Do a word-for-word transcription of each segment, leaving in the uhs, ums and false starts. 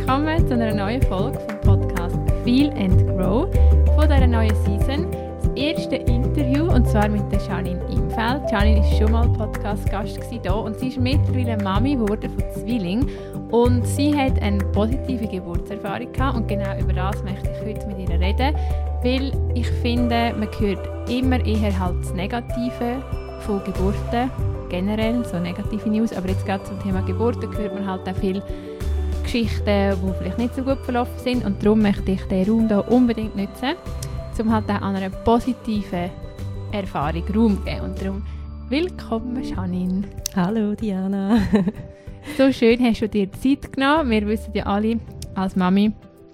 willkommen zu einer neuen Folge vom Podcast Feel and Grow von dieser neuen Season. Das erste Interview, und zwar mit der Janine Imfeld. Janine war schon mal Podcast-Gast hier und sie ist mittlerweile Mami geworden von Zwillingen. Und sie hat eine positive Geburtserfahrung gehabt und genau über das möchte ich heute mit ihr reden, weil ich finde, man hört immer eher halt das Negative von Geburten, generell so negative News, aber jetzt gerade zum Thema Geburten hört man halt auch viele Geschichten, die vielleicht nicht so gut verlaufen sind, und darum möchte ich den Raum hier unbedingt nutzen, um halt auch an einer positiven Erfahrung Raum zu geben. Und darum willkommen, Janine. Hallo Diana. So schön hast du dir Zeit genommen. Wir wissen ja alle, als Mami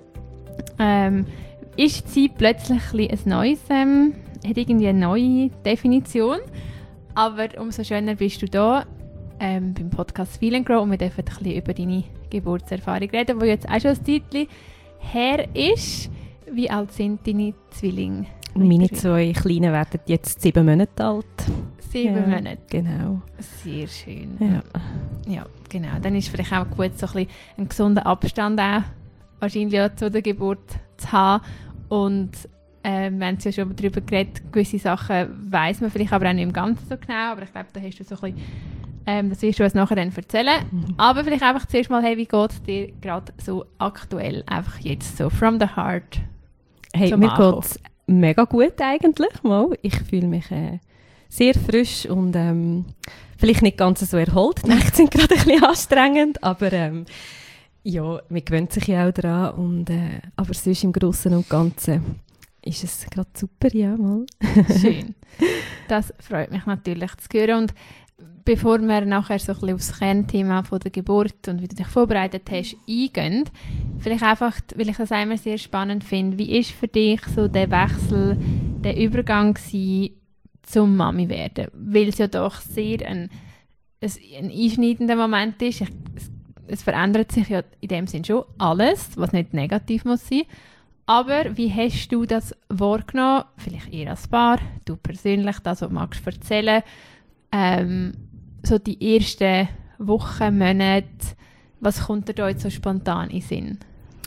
ähm, ist die Zeit plötzlich ein, ein neues, ähm, hat irgendwie eine neue Definition. Aber umso schöner bist du da ähm, beim Podcast Feel and Grow und wir dürfen ein bisschen über deine Geburtserfahrung reden, die jetzt auch schon ein Zeitchen her ist. Wie alt sind deine Zwillinge? Meine zwei Kleinen werden jetzt sieben Monate alt. Sieben ja, Monate? Genau. Sehr schön. Ja. Ja, genau. Dann ist vielleicht auch gut, so ein bisschen einen gesunden Abstand auch wahrscheinlich auch zu der Geburt zu haben. Und ähm, wir haben ja schon darüber geredet, gewisse Sachen weiss man vielleicht aber auch nicht im Ganzen so genau. Aber ich glaube, da hast du so ein bisschen, ähm, das wirst du uns nachher dann erzählen. Mhm. Aber vielleicht einfach zuerst mal, hey, wie geht es dir gerade so aktuell, einfach jetzt so from the heart? Hey, mir geht es mega gut eigentlich mal. Ich fühle mich äh, sehr frisch und ähm, vielleicht nicht ganz so erholt. Die Nächte sind gerade ein bisschen anstrengend, aber ähm, ja, man gewöhnt sich ja auch daran. Und, äh, aber sonst im Großen und Ganzen ist es gerade super, ja mal. Schön. Das freut mich natürlich zu hören. Und bevor wir nachher so ein bisschen aufs Kernthema von der Geburt und wie du dich vorbereitet hast, eingehen, vielleicht einfach, weil ich das einmal sehr spannend finde, wie ist für dich so der Wechsel, der Übergang gewesen, zum Mami werden? Weil es ja doch sehr ein, ein einschneidender Moment ist. Ich, es, es verändert sich ja in dem Sinn schon alles, was nicht negativ muss sein. Aber wie hast du das wahrgenommen? Vielleicht eher als Paar, du persönlich, das, was du magst erzählen. Ähm, so die ersten Wochen, Monate, was kommt dir da jetzt so spontan in den Sinn?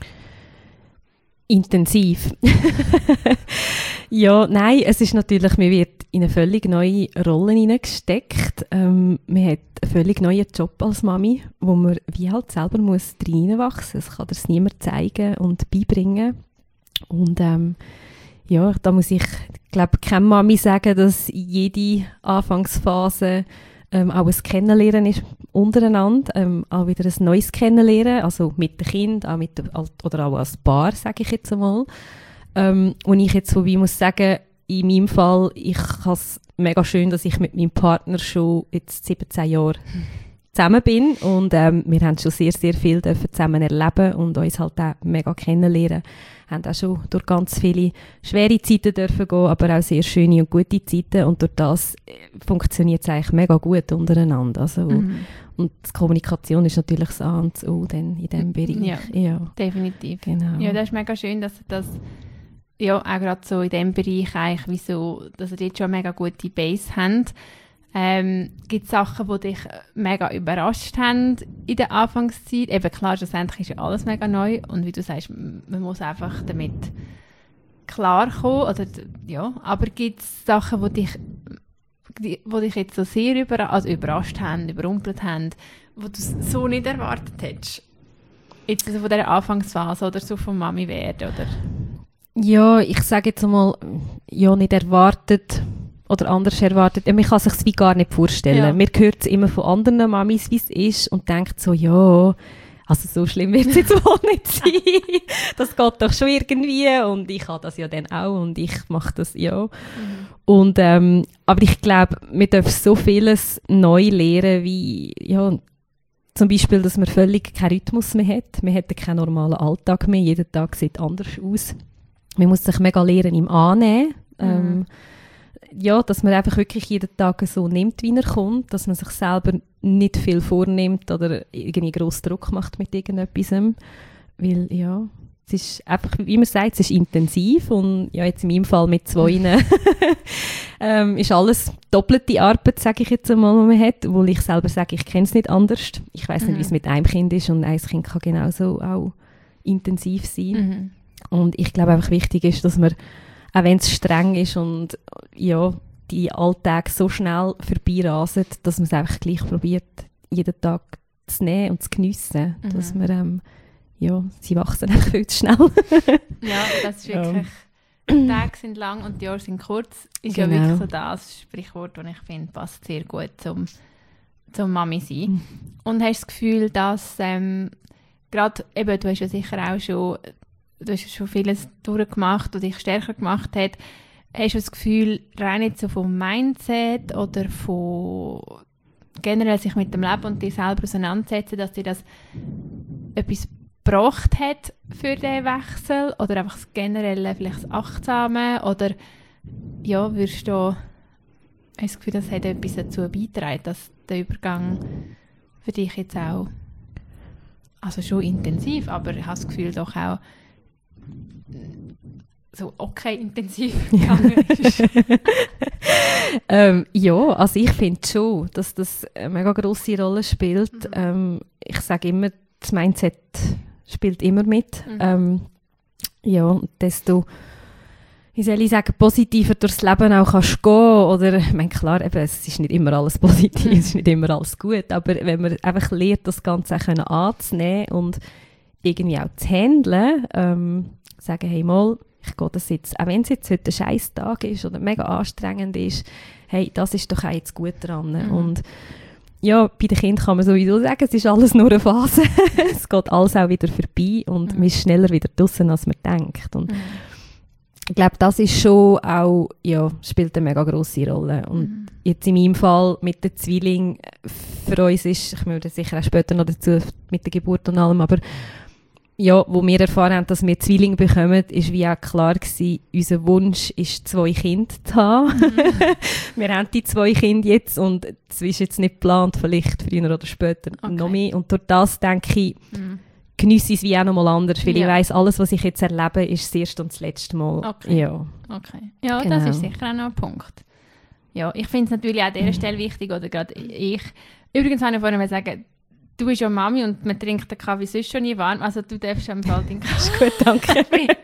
Intensiv. Ja, nein, es ist natürlich, man wird in eine völlig neue Rolle hineingesteckt. Ähm, man hat einen völlig neuen Job als Mami, wo man wie halt selber muss reinwachsen muss. Es kann das niemand zeigen und beibringen. Und ähm, ja, da muss ich, glaube keine Mami sagen, dass jede Anfangsphase ähm, auch ein Kennenlernen ist untereinander, ähm, auch wieder ein neues Kennenlernen, also mit dem Kind, auch mit dem, oder auch als Paar, sage ich jetzt einmal. Ähm, und ich jetzt so wie muss sagen, in meinem Fall, ich habe es mega schön, dass ich mit meinem Partner schon jetzt siebzehn Jahre zusammen bin und ähm, wir haben schon sehr, sehr viel dürfen zusammen erleben und uns halt auch mega kennenlernen. Wir haben auch schon durch ganz viele schwere Zeiten dürfen gehen, aber auch sehr schöne und gute Zeiten, und durch das funktioniert es eigentlich mega gut untereinander. Also, mhm. Und die Kommunikation ist natürlich das A und das O dann in diesem Bereich. Ja, ja, definitiv. Genau. Ja, das ist mega schön, dass das ja auch gerade so in diesem Bereich eigentlich, wie so, dass ihr jetzt schon eine mega gute Base habt. Ähm, gibt es Sachen, die dich mega überrascht haben in der Anfangszeit? Eben klar, schlussendlich ist ja alles mega neu und wie du sagst, man muss einfach damit klarkommen. Oder, ja, aber gibt es Sachen, die dich, die, die dich jetzt so sehr überra- also überrascht haben, überrumpelt haben, die du so nicht erwartet hättest? Jetzt also von dieser Anfangsphase oder so von Mami werden, oder? Ja, ich sage jetzt einmal, ja, nicht erwartet oder anders erwartet. Ja, man kann sich es wie gar nicht vorstellen. Ja. Man hört es immer von anderen Mamis, wie es ist, und denkt so, ja, also so schlimm wird es jetzt wohl nicht sein. Das geht doch schon irgendwie, und ich habe das ja dann auch und ich mache das ja. Mhm. Und, ähm, aber ich glaube, wir dürfen so vieles neu lernen, wie, ja, zum Beispiel, dass man völlig keinen Rhythmus mehr hat. Man hat keinen normalen Alltag mehr. Jeder Tag sieht anders aus. Man muss sich mega lernen im Annehmen. Mhm. Ähm, ja, dass man einfach wirklich jeden Tag so nimmt, wie er kommt. Dass man sich selber nicht viel vornimmt oder irgendwie grossen Druck macht mit irgendetwas. Weil, ja, es ist einfach, wie man sagt, es ist intensiv. Und ja, jetzt in meinem Fall mit zwei ähm, ist alles doppelte Arbeit, sage ich jetzt einmal, die man hat. Obwohl ich selber sage, ich kenne es nicht anders. Ich weiss mhm. nicht, wie es mit einem Kind ist. Und ein Kind kann genauso auch intensiv sein. Mhm. Und ich glaube einfach wichtig ist, dass man, auch wenn es streng ist und ja, die Alltag so schnell vorbeirasen, dass man es einfach gleich probiert, jeden Tag zu nehmen und zu geniessen. Mhm. Dass man, ähm, ja, sie wachsen einfach viel zu schnell. Ja, das ist wirklich, die Tage sind lang und die Jahre sind kurz. Ist genau. ja wirklich so das Sprichwort, das ich finde, passt sehr gut zum, zum Mami sein. Mhm. Und hast du das Gefühl, dass ähm, gerade, eben, du hast ja sicher auch schon, du hast schon vieles durchgemacht und dich stärker gemacht hat, hast du das Gefühl, rein jetzt so vom Mindset oder von generell sich mit dem Leben und dir selber auseinandersetzen, dass dir das etwas gebracht hat für den Wechsel oder einfach das generelle, vielleicht das Achtsame oder ja, würdest du, hast du das Gefühl, das hat etwas dazu beigetragen, dass der Übergang für dich jetzt auch, also schon intensiv, aber ich habe das Gefühl doch auch so okay intensiv gegangen ist. ähm, ja, also ich finde schon, dass das eine mega grosse Rolle spielt. Mhm. Ähm, ich sage immer, das Mindset spielt immer mit. Mhm. Ähm, ja, desto, wie soll ich sagen, positiver durchs Leben auch kannst gehen. Oder, ich meine, klar, eben, es ist nicht immer alles positiv, mhm. es ist nicht immer alles gut, aber wenn man einfach lernt, das Ganze auch können anzunehmen und irgendwie auch zu handeln, ähm, sagen, hey mal, ich gehe das jetzt, auch wenn es jetzt heute ein scheiß Tag ist oder mega anstrengend ist, hey, das ist doch auch jetzt gut dran. Mhm. Und ja, bei den Kindern kann man sowieso sagen, es ist alles nur eine Phase. Es geht alles auch wieder vorbei und mhm. man ist schneller wieder draussen, als man denkt. Und mhm. ich glaube, das ist schon auch, ja, spielt eine mega grosse Rolle. Und mhm. jetzt in meinem Fall mit den Zwillingen, für uns ist, ich würde sicher auch später noch dazu mit der Geburt und allem, aber ja, wo wir erfahren haben, dass wir Zwillinge bekommen, ist wie auch klar gewesen, unser Wunsch ist, zwei Kinder zu haben. Mhm. Wir haben die zwei Kinder jetzt und es ist jetzt nicht geplant, vielleicht früher oder später okay. noch mehr. Und durch das denke ich, mhm. geniesse ich es wie auch noch mal anders, weil ja. ich weiss, alles, was ich jetzt erlebe, ist das erste und das letzte Mal. Okay. Ja, okay. Ja, genau. Das ist sicher auch noch ein Punkt. Ja, ich finde es natürlich auch an dieser mhm. Stelle wichtig, oder gerade ich. Übrigens wollte ich vorhin mal sagen, du bist ja Mami und man trinkt den Kaffee sonst schon nie warm. Also du darfst schon im Fall den Kaffee. Gut, danke.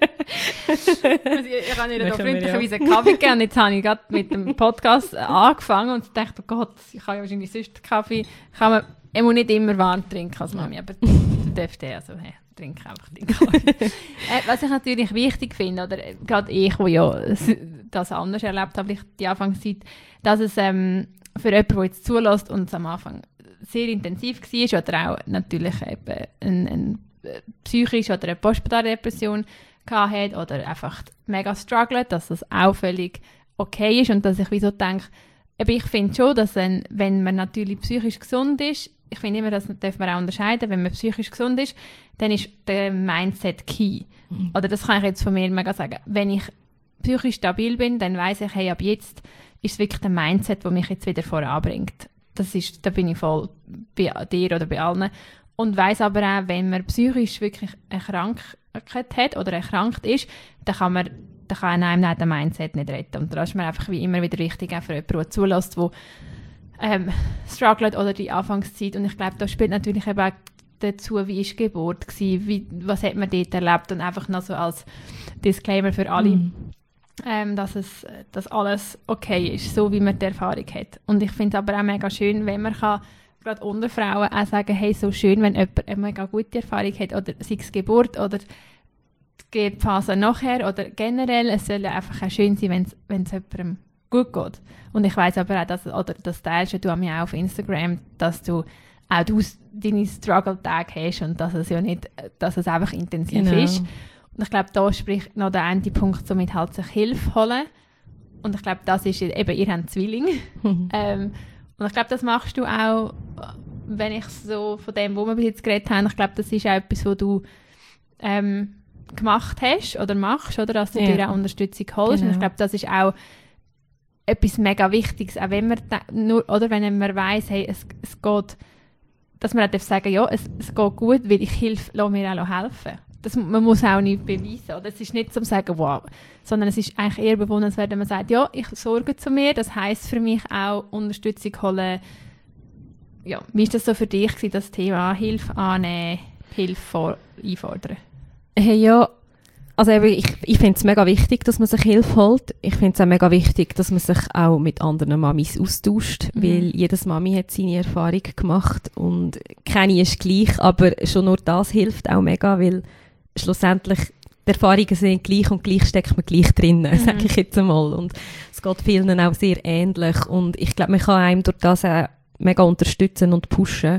also ich ich habe ihr da freundlicherweise einen Kaffee gegeben und jetzt habe ich gerade mit dem Podcast angefangen und dachte, oh Gott, ich kann ja wahrscheinlich sonst den Kaffee, kann man immer nicht immer warm trinken als Mami, aber du darfst den, also hey, trink einfach den Kaffee. äh, was ich natürlich wichtig finde, oder gerade ich, wo ja das anders erlebt habe, vielleicht die Anfangszeit, dass es ähm, für jemanden, der jetzt zulässt und es am Anfang sehr intensiv war oder auch natürlich eben eine, eine psychische oder eine postpartale Depression hatte oder einfach mega struggelt, dass das auch völlig okay ist und dass ich wieso denke, ich finde schon, dass ein, wenn man natürlich psychisch gesund ist, ich finde immer, das darf man auch unterscheiden, wenn man psychisch gesund ist, dann ist der Mindset key. Mhm. Oder das kann ich jetzt von mir mega sagen. Wenn ich psychisch stabil bin, dann weiss ich, hey, ab jetzt ist es wirklich der Mindset, der mich jetzt wieder voranbringt. Das ist, da bin ich voll bei dir oder bei allen. Und weiss aber auch, wenn man psychisch wirklich eine Krankheit hat oder erkrankt ist, dann kann man, dann kann einem auch den Mindset nicht retten. Und da ist mir einfach wie immer wieder wichtig, auch für jemanden, der zulässt, der ähm, struggelt oder die Anfangszeit. Und ich glaube, da spielt natürlich eben auch dazu, wie war die Geburt gewesen, wie, was hat man dort erlebt und einfach noch so als Disclaimer für alle. Mhm. Ähm, dass, es, dass alles okay ist, so wie man die Erfahrung hat. Und ich finde es aber auch mega schön, wenn man kann, gerade unter Frauen auch sagen, hey, so schön, wenn jemand eine mega gute Erfahrung hat, oder sei es Geburt oder die Phase nachher, oder generell, es soll einfach auch schön sein, wenn es jemandem gut geht. Und ich weiss aber auch, dass, oder das teilst du an mir auch auf Instagram, dass du auch du deine Struggle-Tage hast und dass es ja nicht, dass es einfach intensiv genau. ist. Und ich glaube, da spricht noch der eine Punkt, somit halt sich Hilfe holen. Und ich glaube, das ist eben, ihr habt Zwillinge. Mhm. ähm, und ich glaube, das machst du auch, wenn ich so von dem, wo wir bis jetzt geredet haben, ich glaube, das ist auch etwas, was du ähm, gemacht hast oder machst, oder dass du ja. dir auch Unterstützung holst. Genau. Und ich glaube, das ist auch etwas mega Wichtiges, auch wenn man nur, oder wenn man weiss, hey, es, es geht, dass man auch sagen, ja, es, es geht gut, weil ich Hilfe, lass mir auch helfen. Das, man muss auch nicht beweisen. Oder? Es ist nicht zum sagen, wow, sondern es ist eigentlich eher bewundernswert, wenn man sagt, ja, ich sorge zu mir. Das heisst für mich auch Unterstützung holen. Ja, wie war das so für dich, das Thema Hilfe annehmen, Hilfe vor, einfordern? Hey, ja, also eben, ich, ich finde es mega wichtig, dass man sich Hilfe holt. Ich finde es auch mega wichtig, dass man sich auch mit anderen Mamis austauscht, mhm. weil jedes Mami hat seine Erfahrung gemacht und keine ist gleich, aber schon nur das hilft auch mega, weil schlussendlich die Erfahrungen sind gleich und gleich steckt man gleich drin, mhm. sage ich jetzt einmal. Und es geht vielen auch sehr ähnlich und ich glaube, man kann einem durch das auch mega unterstützen und pushen.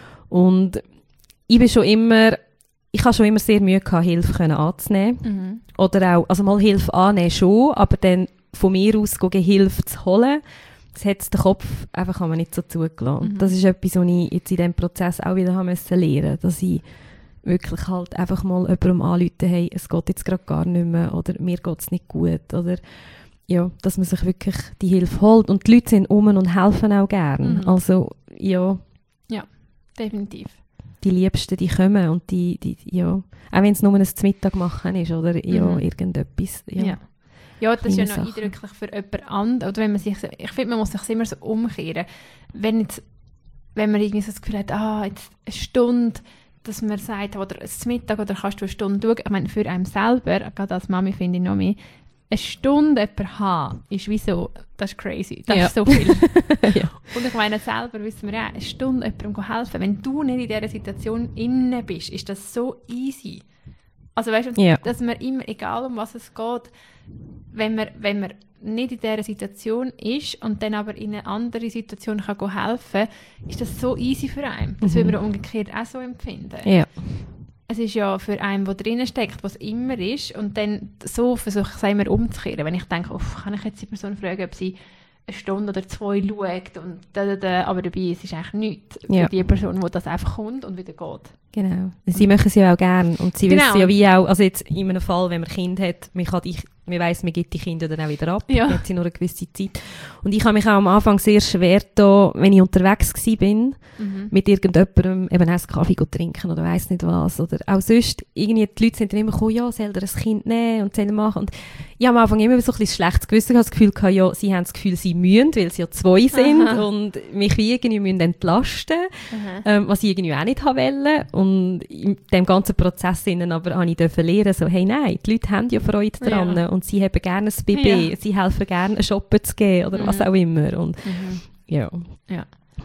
Und ich bin schon immer Ich habe schon immer sehr Mühe gehabt, Hilfe können anzunehmen. Mhm. Oder auch, also mal Hilfe annehmen schon, aber dann von mir aus gehen, Hilfe zu holen, das hat den Kopf einfach haben wir nicht so zugelassen. Mhm. Das ist etwas, was ich jetzt in diesem Prozess auch wieder haben müssen lernen, dass ich wirklich halt einfach mal jemandem anrufen, hey, es geht jetzt gerade gar nicht mehr oder mir geht es nicht gut. Oder ja, dass man sich wirklich die Hilfe holt. Und die Leute sind um und helfen auch gern. Mhm. Also ja. Ja, definitiv. Die Liebsten, die kommen und die, die ja, auch wenn es nur ein Mittag machen ist oder ja, mhm. irgendetwas. Ja. Ja. Ja, das ist ja noch Sachen. Eindrücklich für jemand anderen. Oder wenn man sich, ich finde, man muss sich immer so umkehren. Wenn, jetzt, wenn man irgendwie so das Gefühl hat, ah, jetzt eine Stunde, dass man sagt, oder ein Mittag oder kannst du eine Stunde schauen. Ich meine, für einen selber, gerade als Mami finde ich noch mehr, eine Stunde jemanden haben, ist wie so, das ist crazy, das ja. ist so viel. Ja. Und ich meine, selber wissen wir ja, eine Stunde jemandem helfen, wenn du nicht in dieser Situation inne bist, ist das so easy. Also weißt du, ja. dass man immer, egal um was es geht, wenn man, wenn man nicht in dieser Situation ist und dann aber in eine andere Situation kann helfen kann, ist das so easy für einen. Das mhm. würde man umgekehrt auch so empfinden. Ja. Es ist ja für einen, der drinnen steckt, was immer ist, und dann so versuche ich es immer umzukehren. Wenn ich denke, oh, kann ich jetzt die Person fragen, ob sie eine Stunde oder zwei schaut, und da, da, da, aber dabei ist es eigentlich nichts ja. für die Person, die das einfach kommt und wieder geht. Genau. Sie machen es ja auch gerne und sie genau. wissen ja wie auch, also jetzt in einem Fall, wenn man ein Kind hat, man kann die, man weiss, man gibt die Kinder dann auch wieder ab, ja. dann hat sie nur eine gewisse Zeit. Und ich habe mich auch am Anfang sehr schwer da, wenn ich unterwegs war, mhm. mit irgendjemandem eben einen Kaffee trinken oder weiss nicht was, oder auch sonst, irgendwie die Leute sind dann immer gekommen, ja, soll er ein Kind nehmen und soll machen, und ich habe am Anfang immer so ein bisschen schlechtes Gewissen, ich habe das Gefühl gehabt, ja, sie haben das Gefühl, sie müssen, weil sie ja zwei sind Aha. und mich wie irgendwie müssen entlasten, ähm, was ich irgendwie auch nicht wollte. Und in dem ganzen Prozess innen aber habe ich dürfen lernen, so, hey, nein, die Leute haben ja Freude dran ja. und sie haben gerne ein Baby, ja. sie helfen gerne, ein Shoppen zu gehen oder mhm. was auch immer. Und, mhm. ja. Ja,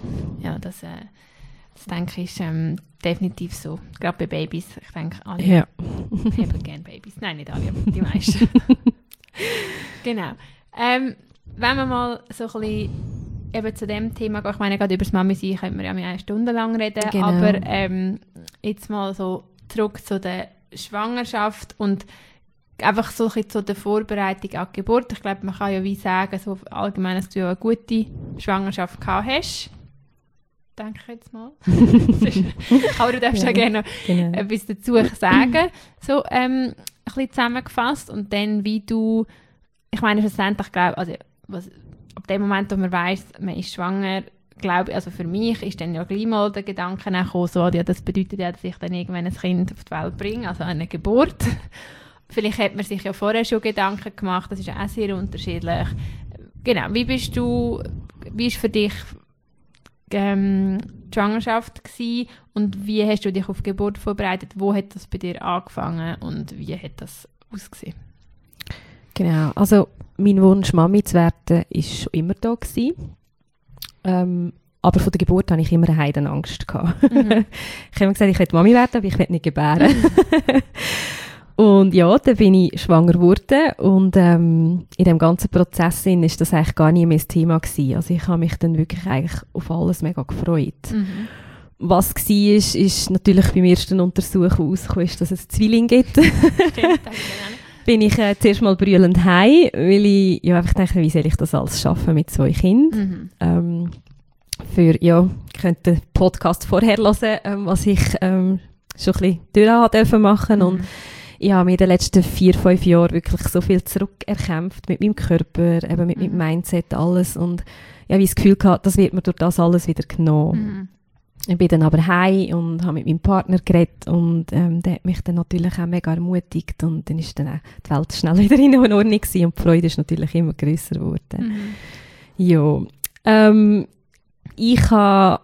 ja das, äh, das denke ich ist ähm, definitiv so. Gerade bei Babys, ich denke, alle ja. haben gerne Babys. Nein, nicht alle, aber die meisten. Genau. Ähm, wenn wir mal so ein bisschen eben zu dem Thema gehen, ich meine, gerade über das Mami-Sein könnte man ja eine Stunde lang reden, genau. aber ähm, jetzt mal so zurück zu der Schwangerschaft und einfach so ein bisschen zu der Vorbereitung auf die Geburt. Ich glaube, man kann ja wie sagen, so allgemein, dass du ja eine gute Schwangerschaft gehabt hast. Denke ich jetzt mal. Aber du darfst ja, ja gerne genau. etwas dazu sagen. So ähm, ein bisschen zusammengefasst und dann, wie du, ich meine, schlussendlich glaube also was, ab dem Moment, wo man weiss, man ist schwanger, glaube also für mich ist dann ja gleich mal der Gedanke gekommen, so, ja, das bedeutet ja, dass ich dann irgendwann ein Kind auf die Welt bringe, also eine Geburt. Vielleicht hat man sich ja vorher schon Gedanken gemacht, das ist ja auch sehr unterschiedlich. Genau, wie bist du, wie ist für dich ähm, die Schwangerschaft gewesen und wie hast du dich auf die Geburt vorbereitet? Wo hat das bei dir angefangen und wie hat das ausgesehen? Genau, also mein Wunsch, Mami zu werden, war schon immer da gewesen. Ähm, aber von der Geburt hatte ich immer eine Heidenangst gehabt. Mhm. Ich habe immer gesagt, ich will Mami werden, aber ich will nicht gebären. Und ja, dann bin ich schwanger geworden und ähm, in dem ganzen Prozess war das eigentlich gar nicht mehr das Thema gewesen. Also ich habe mich dann wirklich eigentlich auf alles mega gefreut. Mhm. Was war, ist, ist natürlich beim ersten Untersuch, wo rausgekommen ist, dass es Zwillinge gibt. Stimmt, bin ich äh, zuerst mal brüllend heim, weil ich ja, einfach dachte, wie soll ich das alles schaffen mit zwei Kindern. Mhm. Ähm, für, ja, ich könnte den Podcast vorher hören, ähm, was ich ähm, schon ein bisschen durch machen durfte. Mhm. Und ich habe mir in den letzten vier, fünf Jahren wirklich so viel zurückerkämpft mit meinem Körper, eben mit mhm. meinem Mindset, alles. Und ich habe das Gefühl gehabt, das wird mir durch das alles wieder genommen. Mhm. Ich bin dann aber heim und habe mit meinem Partner geredet und ähm, der hat mich dann natürlich auch mega ermutigt und dann ist dann auch die Welt schnell wieder in Ordnung gewesen und die Freude ist natürlich immer grösser geworden. Mhm. Ja, ähm, ich habe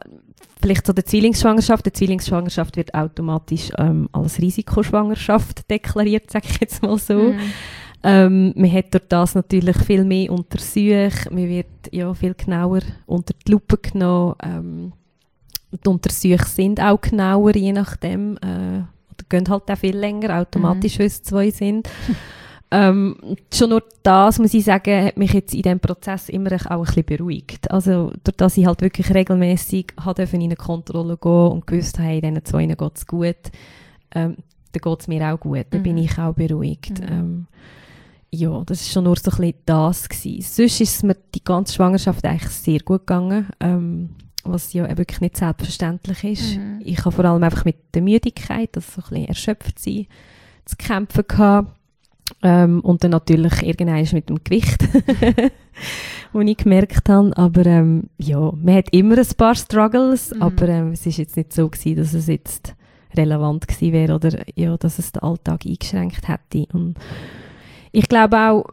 vielleicht zu der Zwillingsschwangerschaft. Die Zwillingsschwangerschaft wird automatisch ähm, als Risikoschwangerschaft deklariert, sage ich jetzt mal so. Mhm. Ähm, man hat durch das natürlich viel mehr Untersuchungen, man wird ja viel genauer unter die Lupe genommen. Ähm, die Untersuchungen sind auch genauer, je nachdem. Äh, oder gehen halt auch viel länger, automatisch, mhm. wenn es zwei sind. Ähm, schon nur das, muss ich sagen, hat mich jetzt in diesem Prozess immer auch ein bisschen beruhigt. Also, durch das ich halt wirklich regelmässig in eine Kontrolle gehen und gewusst habe, hey, diesen zwei geht es gut, ähm, dann geht es mir auch gut, dann mhm. bin ich auch beruhigt. Mhm. Ähm, ja, das war schon nur so ein bisschen das gewesen. Sonst ist es mir die ganze Schwangerschaft eigentlich sehr gut gegangen, ähm, was ja wirklich nicht selbstverständlich ist. Mhm. Ich habe vor allem einfach mit der Müdigkeit, das so ein bisschen erschöpft sein, zu kämpfen gehabt. Ähm, und dann natürlich irgendwann mit dem Gewicht, wo ich gemerkt habe. Aber ähm, ja, man hat immer ein paar Struggles, mhm. aber ähm, es war jetzt nicht so gewesen, dass es jetzt relevant gewesen wäre oder ja, dass es den Alltag eingeschränkt hätte. Und ich glaube auch,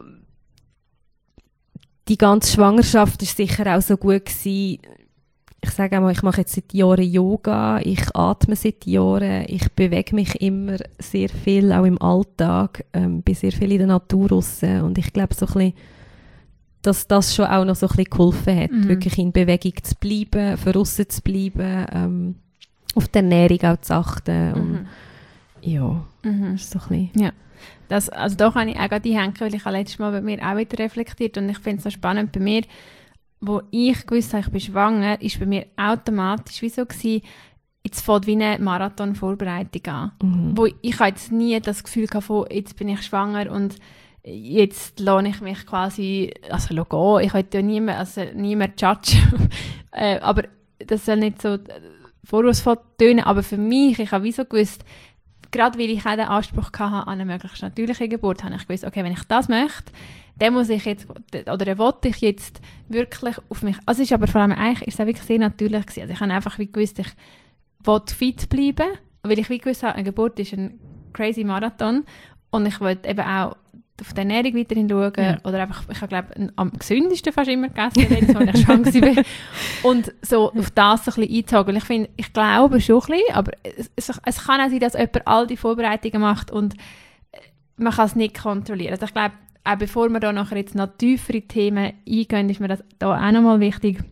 die ganze Schwangerschaft war sicher auch so gut gewesen. Ich sage einmal, ich mache jetzt seit Jahren Yoga, ich atme seit Jahren, ich bewege mich immer sehr viel, auch im Alltag, ähm, bin sehr viel in der Natur raus und ich glaube so ein bisschen, dass das schon auch noch so ein bisschen geholfen hat, mhm. wirklich in Bewegung zu bleiben, für aussen zu bleiben, ähm, auf die Ernährung auch zu achten und mhm. ja, mhm. so ein bisschen. Ja. Das, also da kann ich auch gerade hängen, weil ich habe letztes Mal bei mir auch wieder reflektiert und ich finde es so spannend bei mir, wo ich gewusst habe, ich bin schwanger, ist bei mir automatisch wie so gewesen, jetzt fängt wie eine Marathon-Vorbereitung an. Mhm. Wo ich habe jetzt nie das Gefühl gehabt, von, jetzt bin ich schwanger und jetzt lasse ich mich quasi, also gehen, ich wollte ja niemand, also niemand judgen, äh, aber das soll nicht so vorwurfsvoll tönen, aber für mich, ich habe wie so gewusst, gerade weil ich auch den Anspruch hatte an eine möglichst natürliche Geburt, habe ich gewusst, okay, wenn ich das möchte, dann muss ich jetzt, oder wollte ich jetzt wirklich auf mich, also es ist aber vor allem eigentlich, ist es auch wirklich sehr natürlich gewesen. Also ich habe einfach wie gewusst, ich wollte fit bleiben, weil ich wie gewusst habe, eine Geburt ist ein crazy Marathon und ich wollte eben auch auf die Ernährung weiterhin schauen ja. oder einfach, ich habe glaube am gesündesten fast immer gegessen, wenn ich schwanger war. Und so auf das so ein bisschen einzogen, weil ich finde, ich glaube schon ein bisschen, aber es, es, es kann auch sein, dass jemand all die Vorbereitungen macht und man kann es nicht kontrollieren. Also ich glaube, auch bevor wir da nachher jetzt noch tiefere Themen eingehen, ist mir das da auch nochmal wichtig.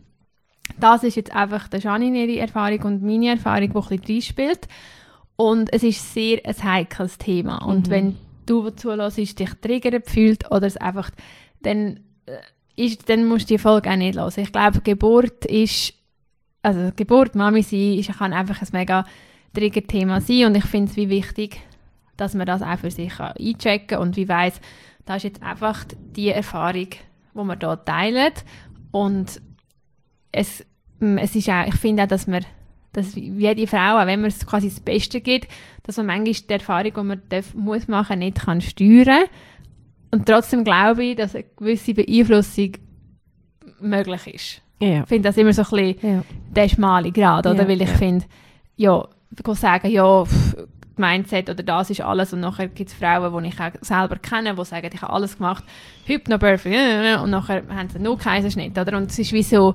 Das ist jetzt einfach der Janine ihre Erfahrung und meine Erfahrung, die ein bisschen reinspielt. Und es ist sehr ein heikles Thema. Und mhm. wenn du, der zuhörst, dich triggert fühlt oder es einfach, dann, ist, dann musst du die Folge auch nicht hören. Ich glaube, Geburt ist, also Geburt, Mami sein, ist, kann einfach ein mega Triggerthema sein. Und ich finde es wie wichtig, dass man das auch für sich einchecken kann und wie weiss, das ist jetzt einfach die Erfahrung, die wir hier teilen. Und es, es ist auch, ich finde auch, dass man, dass jede Frau, auch wenn man es quasi das Beste gibt, dass man manchmal die Erfahrung, die man darf, muss machen, nicht kann steuern. Und trotzdem glaube ich, dass eine gewisse Beeinflussung möglich ist. Ja. Ich finde das immer so ein bisschen ja. der schmale Grad, oder? Ja, weil ich ja. finde, ja, ich kann sagen, ja, pff, Mindset oder das ist alles und nachher gibt es Frauen, die ich auch selber kenne, die sagen, ich habe alles gemacht, Hypnobirthing und nachher haben sie nur Kaiserschnitt, oder? Und es ist wie so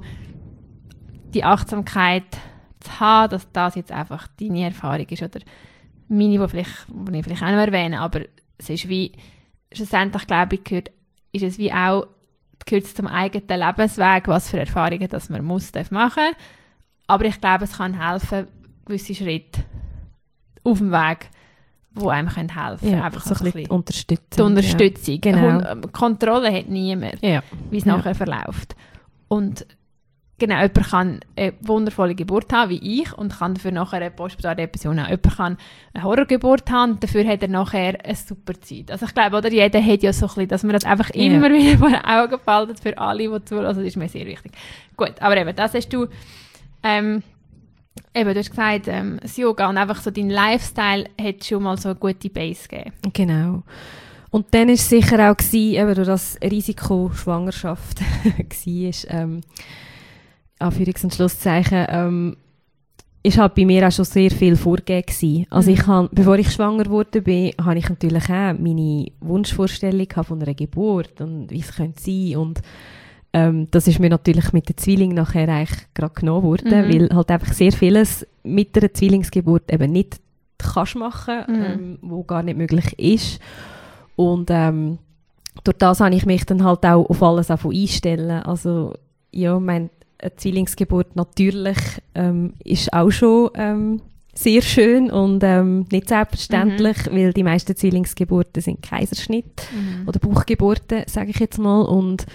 die Achtsamkeit zu haben, dass das jetzt einfach deine Erfahrung ist oder meine, die, vielleicht, die ich vielleicht auch noch erwähne, aber es ist wie, schlussendlich glaube ich, gehört, ist es wie auch, gehört es zum eigenen Lebensweg, was für Erfahrungen dass man muss, darf machen, aber ich glaube, es kann helfen, gewisse Schritte auf dem Weg, die einem helfen können. Ja, einfach so ein bisschen Unterstützung. Die Unterstützung. Ja, genau. Und Kontrolle hat niemand, ja. wie es ja. nachher verläuft. Und genau, jemand kann eine wundervolle Geburt haben, wie ich, und kann dafür nachher eine Postpartum-Depression haben. Jemand kann eine Horrorgeburt haben, und dafür hat er nachher eine super Zeit. Also ich glaube, oder jeder hat ja so ein bisschen, dass man das einfach ja. immer wieder vor den Augen behalten für alle, die zuhören. Also das ist mir sehr wichtig. Gut, aber eben, das hast du... Ähm, Eben, du hast gesagt, ähm, das Yoga und einfach so dein Lifestyle hat schon mal so eine gute Base gegeben. Genau. Und dann war es sicher auch, gewesen, eben durch das Risiko Schwangerschaft war, ähm, Anführungs- und Schlusszeichen, ähm, ist halt bei mir auch schon sehr viel vorgegeben gewesen. Also mhm. ich habe, bevor ich schwanger wurde, bin, habe ich natürlich auch meine Wunschvorstellung von einer Geburt und wie es könnte sein und Ähm, das ist mir natürlich mit der Zwilling nachher eigentlich gerade genommen worden, mhm. weil halt einfach sehr vieles mit einer Zwillingsgeburt eben nicht kannst machen, mhm. ähm, wo gar nicht möglich ist. Und ähm, durch das habe ich mich dann halt auch auf alles einstellen. Also ja, mein eine Zwillingsgeburt natürlich ähm, ist auch schon ähm, sehr schön und ähm, nicht selbstverständlich, mhm. weil die meisten Zwillingsgeburten sind Kaiserschnitt mhm. oder Bauchgeburten, sage ich jetzt mal. Und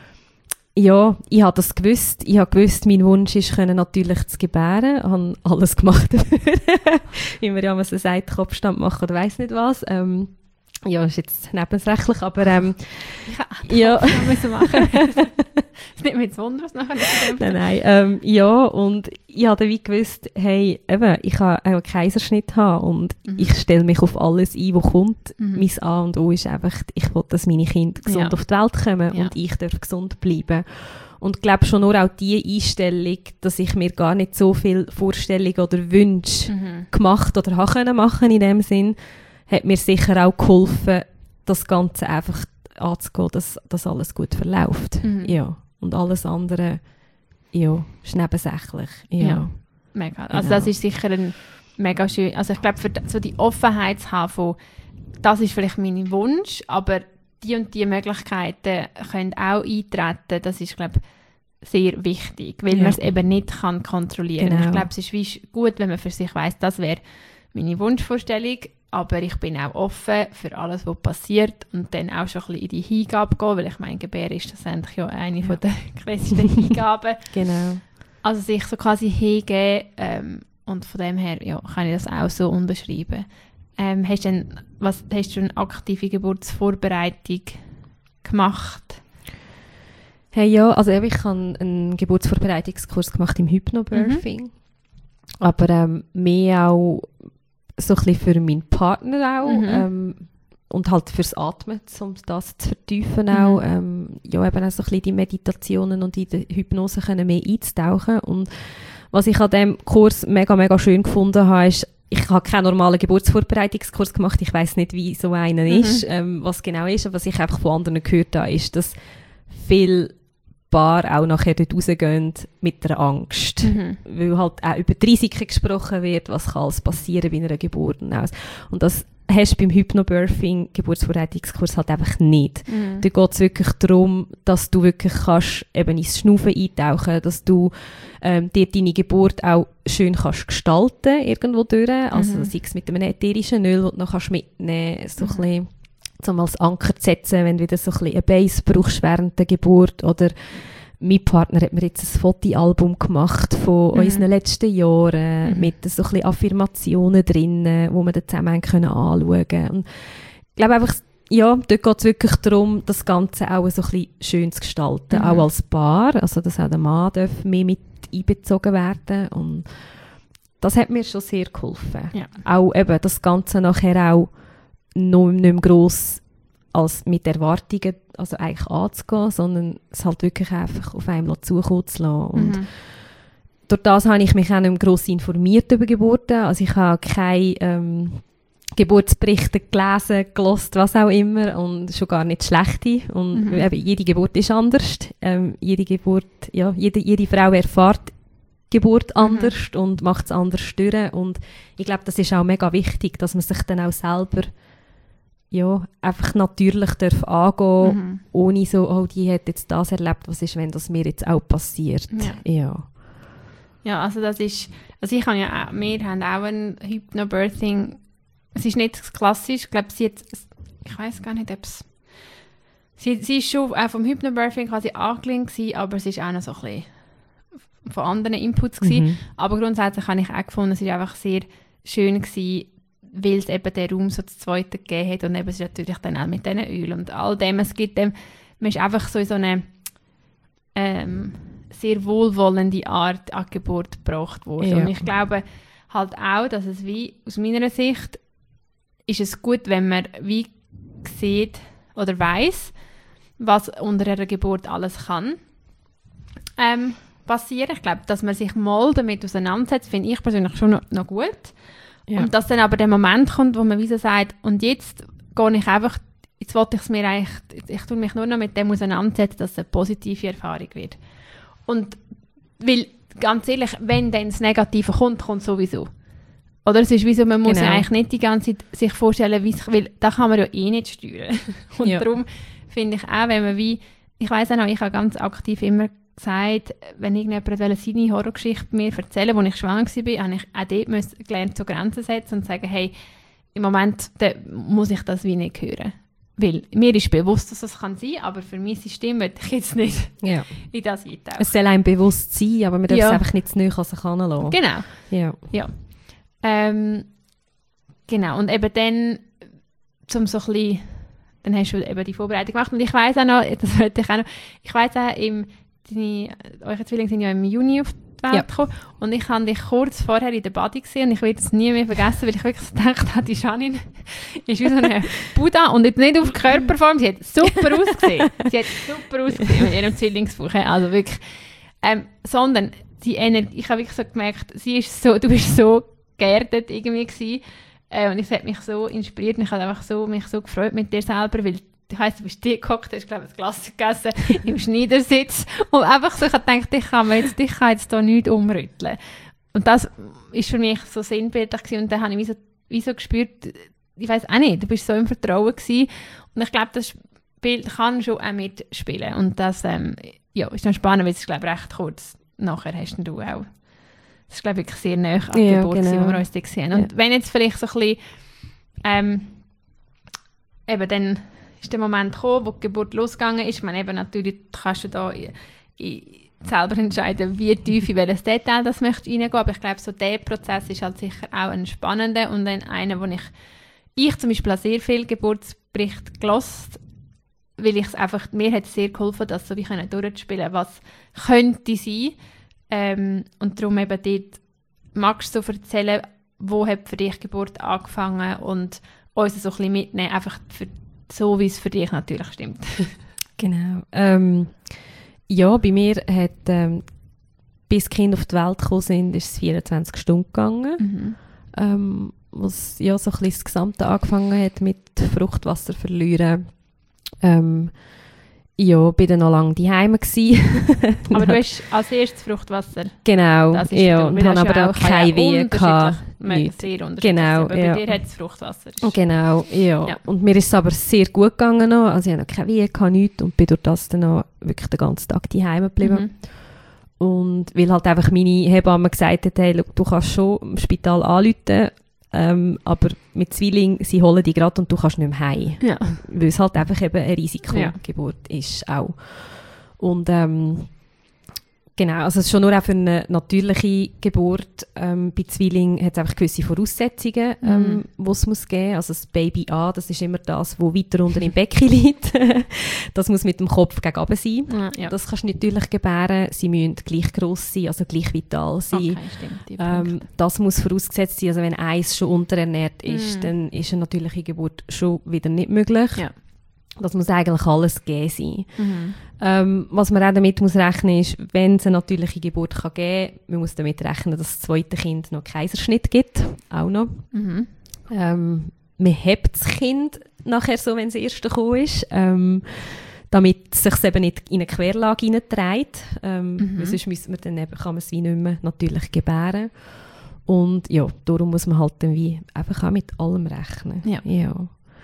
ja, ich habe das gewusst. Ich habe gewusst, mein Wunsch ist, können natürlich zu gebären. Ich habe alles gemacht dafür. Wie man ja mal so sagt, Kopfstand machen oder weiss nicht was. Ähm, ja, ist jetzt nebensächlich, aber ähm, ja, ja. müssen machen. Es nimmt mich jetzt Wunder, was nachher nicht Nein, nein, ähm, ja, und ich habe dann wie gewusst, hey, eben, ich kann auch einen Kaiserschnitt haben und mhm. ich stelle mich auf alles ein, was kommt. Mhm. Mein A und O ist einfach, ich will, dass meine Kinder gesund ja. auf die Welt kommen ja. und ich darf gesund bleiben. Und ich glaube schon nur auch diese Einstellung, dass ich mir gar nicht so viele Vorstellungen oder Wünsche mhm. gemacht oder habe können machen in dem Sinn, hat mir sicher auch geholfen, das Ganze einfach anzugehen, dass, dass alles gut verläuft. Mhm. Ja. Und alles andere, ja, ist nebensächlich. Ja. ja, mega. Also genau. Das ist sicher ein mega schön, also ich glaube, für so die Offenheit zu haben von, das ist vielleicht mein Wunsch, aber die und die Möglichkeiten können auch eintreten, das ist, glaube ich, sehr wichtig, weil ja. man es eben nicht kann kontrollieren kann. Genau. Ich glaube, es ist wie gut, wenn man für sich weiss, das wäre meine Wunschvorstellung, aber ich bin auch offen für alles, was passiert und dann auch schon ein bisschen in die Hingabe gehen, weil ich meine, Gebären ist das eigentlich ja eine ja. von der klassischen Hingaben. Genau. Also sich so quasi hingeben ähm, und von dem her ja, kann ich das auch so unterschreiben. Ähm, hast, du denn, was, hast du eine aktive Geburtsvorbereitung gemacht? Hey, ja, also ich habe einen Geburtsvorbereitungskurs gemacht im Hypnobirthing, mhm. aber ähm, mehr auch so ein bisschen für meinen Partner auch mhm. ähm, und halt fürs Atmen, um das zu vertiefen auch. Mhm. Ähm, ja, eben auch so ein bisschen die Meditationen und in der Hypnose können mehr einzutauchen. Und was ich an diesem Kurs mega, mega schön gefunden habe, ist, ich habe keinen normalen Geburtsvorbereitungskurs gemacht. Ich weiss nicht, wie so einer mhm. ist, ähm, was genau ist. Aber was ich einfach von anderen gehört habe, ist, dass viele Paare auch nachher dort rausgehen mit der Angst. Mhm. Weil halt auch über die Risiken gesprochen wird, was kann alles passieren bei einer Geburt. Und das hast du beim Hypnobirthing Geburtsvorbereitungskurs halt einfach nicht. Mhm. Da geht es wirklich darum, dass du wirklich kannst eben ins Schnaufen eintauchen, dass du ähm, dir deine Geburt auch schön kannst gestalten irgendwo durch. Also mhm. sei es mit einem ätherischen Öl, das du noch kannst mitnehmen kannst, so mhm. ein bisschen, um als Anker zu setzen, wenn du wieder so ein bisschen eine Base brauchst während der Geburt. Oder mein Partner hat mir jetzt ein Fotoalbum gemacht von mhm. unseren letzten Jahren mhm. mit so ein bisschen Affirmationen drin, wo wir dann zusammen können anschauen können. Und ich glaube einfach, ja, dort geht es wirklich darum, das Ganze auch so ein bisschen schön zu gestalten, mhm. auch als Paar, also dass auch der Mann darf mehr mit einbezogen werden. Und das hat mir schon sehr geholfen. Ja. Auch eben das Ganze nachher auch noch nicht mehr gross als mit Erwartungen also eigentlich anzugehen, sondern es halt wirklich einfach auf einem zukommen zu lassen. Und mhm. durch das habe ich mich auch nicht mehr gross informiert über Geburten. Also ich habe keine ähm, Geburtsberichte gelesen, gehört, was auch immer, und schon gar nicht schlechte. Und mhm. eben, jede Geburt ist anders. Ähm, jede Geburt, ja, jede, jede Frau erfährt Geburt anders mhm. und macht es anders durch. Und ich glaube, das ist auch mega wichtig, dass man sich dann auch selber ja, einfach natürlich darf angehen, mhm. ohne so, oh, die hat jetzt das erlebt, was ist, wenn das mir jetzt auch passiert. Ja, ja. ja also das ist, also ich habe ja auch, wir haben auch ein Hypnobirthing, es ist nicht klassisch, ich glaube, sie hat, ich weiß gar nicht, ob es, sie, sie ist schon auch vom Hypnobirthing quasi angelehnt gewesen, aber es ist auch noch so ein bisschen von anderen Inputs gewesen, mhm. aber grundsätzlich habe ich auch gefunden, es ist einfach sehr schön gewesen, weil es eben den Raum so zu zweit gegeben hat und eben es ist natürlich dann auch mit diesen Öl und all dem, es gibt dem, man ist einfach so in so eine ähm, sehr wohlwollende Art an Geburt gebracht worden. Ja. Und ich glaube halt auch, dass es wie, aus meiner Sicht, ist es gut, wenn man wie sieht oder weiss, was unter einer Geburt alles kann ähm, passieren. Ich glaube, dass man sich mal damit auseinandersetzt, finde ich persönlich schon noch, noch gut. Ja. Und dass dann aber der Moment kommt, wo man wie so sagt, und jetzt gehe ich einfach jetzt wollte ich es mir eigentlich, ich tue mich nur noch mit dem auseinandersetzen, dass es eine positive Erfahrung wird. Und weil, ganz ehrlich, wenn dann das Negative kommt, kommt sowieso. Oder es ist wie so, man muss Genau. ja eigentlich nicht die ganze Zeit sich vorstellen, wie es, weil da kann man ja eh nicht steuern. Und Ja. darum finde ich auch, wenn man wie, ich weiss auch noch, ich habe ganz aktiv immer gesagt, wenn irgendjemand seine Horrorgeschichte mir erzählen wollte, als ich schwanger war, habe ich auch dort müssen gelernt, so Grenzen setzen und sagen, hey, im Moment da muss ich das wie nicht hören. Weil mir ist bewusst, dass das kann sein, aber für mein System möchte ich jetzt nicht Ja. in das eintauchen. Es soll einem bewusst sein, aber man darf Ja. es einfach nicht zu nahe an sich heranlassen. Genau. Ja. Ja. Ähm, genau, und eben dann, zum so ein bisschen, dann hast du eben die Vorbereitung gemacht und ich weiss auch noch, das wollte ich auch noch, ich weiss auch, im, deine, eure Zwillinge sind ja im Juni auf die Welt Ja. gekommen und ich habe dich kurz vorher in der Body gesehen und ich werde es nie mehr vergessen, weil ich wirklich so gedacht habe, die Janine ist wie so eine Buddha und jetzt nicht auf Körperform, sie hat super ausgesehen, sie hat super ausgesehen mit ihrem Zwillingsbuch, also wirklich, ähm, sondern die Energie, ich habe wirklich so gemerkt, sie ist so, du bist so geerdet irgendwie gewesen. Äh, und es hat mich so inspiriert und ich habe einfach so, mich so gefreut mit dir selber, weil ich weiss, du bist hier gehockt, hast glaube ich ein Glas gegessen im Schneidersitz und einfach so, ich habe gedacht, ich kann mir jetzt, ich kann jetzt da nichts umrütteln. Und das ist für mich so sinnbildlich gewesen und dann habe ich wie so, wie so gespürt, ich weiss auch nicht, du bist so im Vertrauen gewesen und ich glaube, das Bild kann schon auch mitspielen und das ähm, ja, ist dann spannend, weil es glaube ich recht kurz nachher hast du auch. Das ist, glaube ich, sehr nahe an der Ja, Geburt, genau. wo wir uns da gesehen haben. Und Ja. wenn jetzt vielleicht so ein bisschen, ähm, eben dann ist der Moment gekommen, wo die Geburt losgegangen ist. Ich meine, eben natürlich kannst du da in, in, selber entscheiden, wie tief in welches Detail das möchte reingehen. Aber ich glaube, so der Prozess ist halt sicher auch ein spannender und ein, einer, wo ich, ich zum Beispiel auch sehr viel Geburtsberichte gelesen, weil ich es einfach, mir hat es sehr geholfen, das so wie können durchzuspielen, was könnte sein. Ähm, und darum eben dort, magst du so erzählen, wo hat für dich die Geburt angefangen und uns so ein bisschen mitnehmen, einfach für, so, wie es für dich natürlich stimmt. Genau. Ähm, ja, bei mir hat, ähm, bis die Kinder auf die Welt gekommen sind, ist es vierundzwanzig Stunden gegangen. Mhm. Ähm, was ja so ein bisschen das Gesamte angefangen hat mit Fruchtwasser verlieren. Ähm, ja, bin dann noch lange daheim gsi. Aber du hast als erstes Fruchtwasser. Genau, Das ist ja, der- und weil habe das ist aber ja auch kann keine ja Wehen gehabt. unterschiedlich- Nichts. Sehr unterschiedlich. Genau, aber ja. bei dir hat es Fruchtwasser. Das ist- Genau, ja. Ja. Und mir ist es aber sehr gut gegangen noch. Also ich habe noch keine Wehen gehabt, nichts, und bin durch das dann noch wirklich den ganzen Tag daheim geblieben. Mhm. Und weil halt einfach meine Hebamme gesagt hat, hey, look, du kannst schon im Spital anrufen, ähm, aber mit Zwilling, sie holen dich gerade und du kannst nicht mehr heim. Ja. Weil es halt einfach eben eine Risikogeburt Ja. ist auch. Und ähm, genau, also es ist schon nur auch für eine natürliche Geburt. Ähm, bei Zwilling hat es einfach gewisse Voraussetzungen, ähm, Mhm. die es muss geben. Also das Baby A, das ist immer das, das weiter unten im Becken liegt. Das muss mit dem Kopf gegen oben sein. Ja, ja. Das kannst du natürlich gebären. Sie müssen gleich gross sein, also gleich vital sein. Okay, stimmt. die Ähm, Punkte. das muss vorausgesetzt sein. Also wenn eins schon unterernährt ist, Mm. dann ist eine natürliche Geburt schon wieder nicht möglich. Ja. Das muss eigentlich alles gegeben sein. Mhm. Ähm, was man auch damit muss rechnen ist, wenn es eine natürliche Geburt kann geben kann, man muss damit rechnen, dass das zweite Kind noch Kaiserschnitt gibt. Auch noch. Mhm. Ähm, man hebt das Kind nachher so, wenn das erste gekommen ist, ähm, damit es sich eben nicht in eine Querlage hineinträgt. Ähm, Mhm. weil sonst müssen wir dann eben, kann man es wie nicht mehr natürlich gebären. Und ja, darum muss man halt dann wie einfach auch mit allem rechnen. Ja. Ja,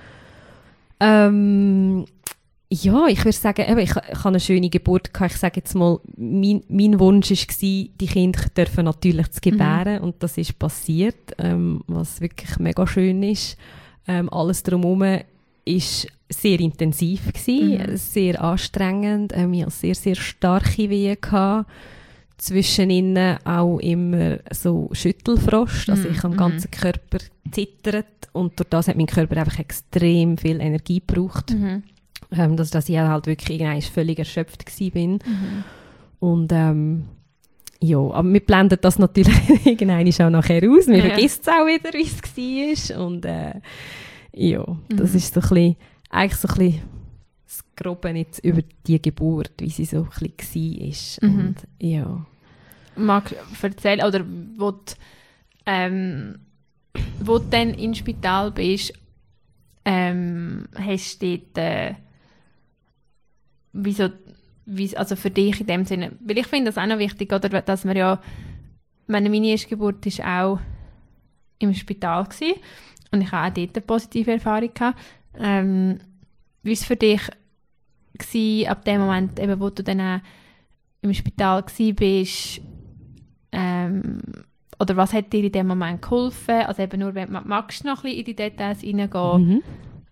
ähm, ja ich würde sagen, eben, ich, ich habe eine schöne Geburt gehabt. Ich sage jetzt mal, mein, mein Wunsch war, die Kinder dürfen natürlich zu gebären, und das ist passiert, ähm, was wirklich mega schön ist. Ähm, alles drumherum war sehr intensiv gewesen, Mhm. sehr anstrengend. Ähm, ich hatte sehr, sehr starke Wehen gehabt. Zwischen ihnen auch immer so Schüttelfrost. Also Mhm, ich habe am mhm. ganzen Körper zittert und durch das hat mein Körper einfach extrem viel Energie gebraucht. Mhm. Ähm, dass, dass ich halt wirklich irgendwann völlig erschöpft gsi bin. Mhm. Und ähm, ja, aber wir blenden das natürlich irgendwann auch nachher aus. Man Ja. vergisst es auch wieder, wie es war. Und äh, ja, das Mhm. ist so ein bisschen, eigentlich so ein bisschen das Grobe jetzt über die Geburt, wie sie so ein bisschen war. Mhm. Und ja. Mag erzählen, oder wo du, ähm, wo du dann ins Spital bist, ähm, hast du dort, äh, wieso, wie, also für dich in dem Sinne, weil ich finde das auch noch wichtig, oder, dass man ja, meine, meine erste Geburt war auch im Spital gewesen, und ich hatte auch dort eine positive Erfahrung gehabt. Ähm, wie war es für dich gewesen, ab dem Moment, eben, wo du dann auch im Spital warst, ähm, oder was hat dir in dem Moment geholfen? Also eben nur, wenn magst du noch ein bisschen in die Details reingehen? Mhm.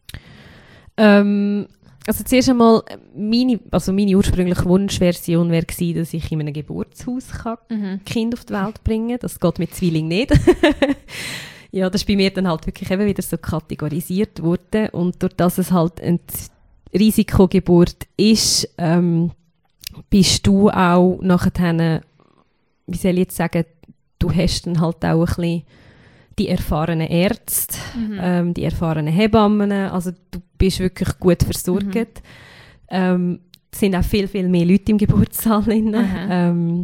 Ähm, also zuerst einmal, meine, also meine ursprüngliche Wunschversion wäre gewesen, dass ich in einem Geburtshaus kann mhm. Kind auf die Welt bringen kann. Das geht mit Zwilling nicht. Ja, das ist bei mir dann halt wirklich eben wieder so kategorisiert worden. Und durch das es halt eine Risikogeburt ist, ähm, bist du auch nachher, wie soll ich jetzt sagen, du hast dann halt auch ein bisschen die erfahrenen Ärzte, mhm. ähm, die erfahrenen Hebammen, also du bist wirklich gut versorgt. Mhm. Ähm, es sind auch viel, viel mehr Leute im Geburtssaal drin. Mhm. Ähm,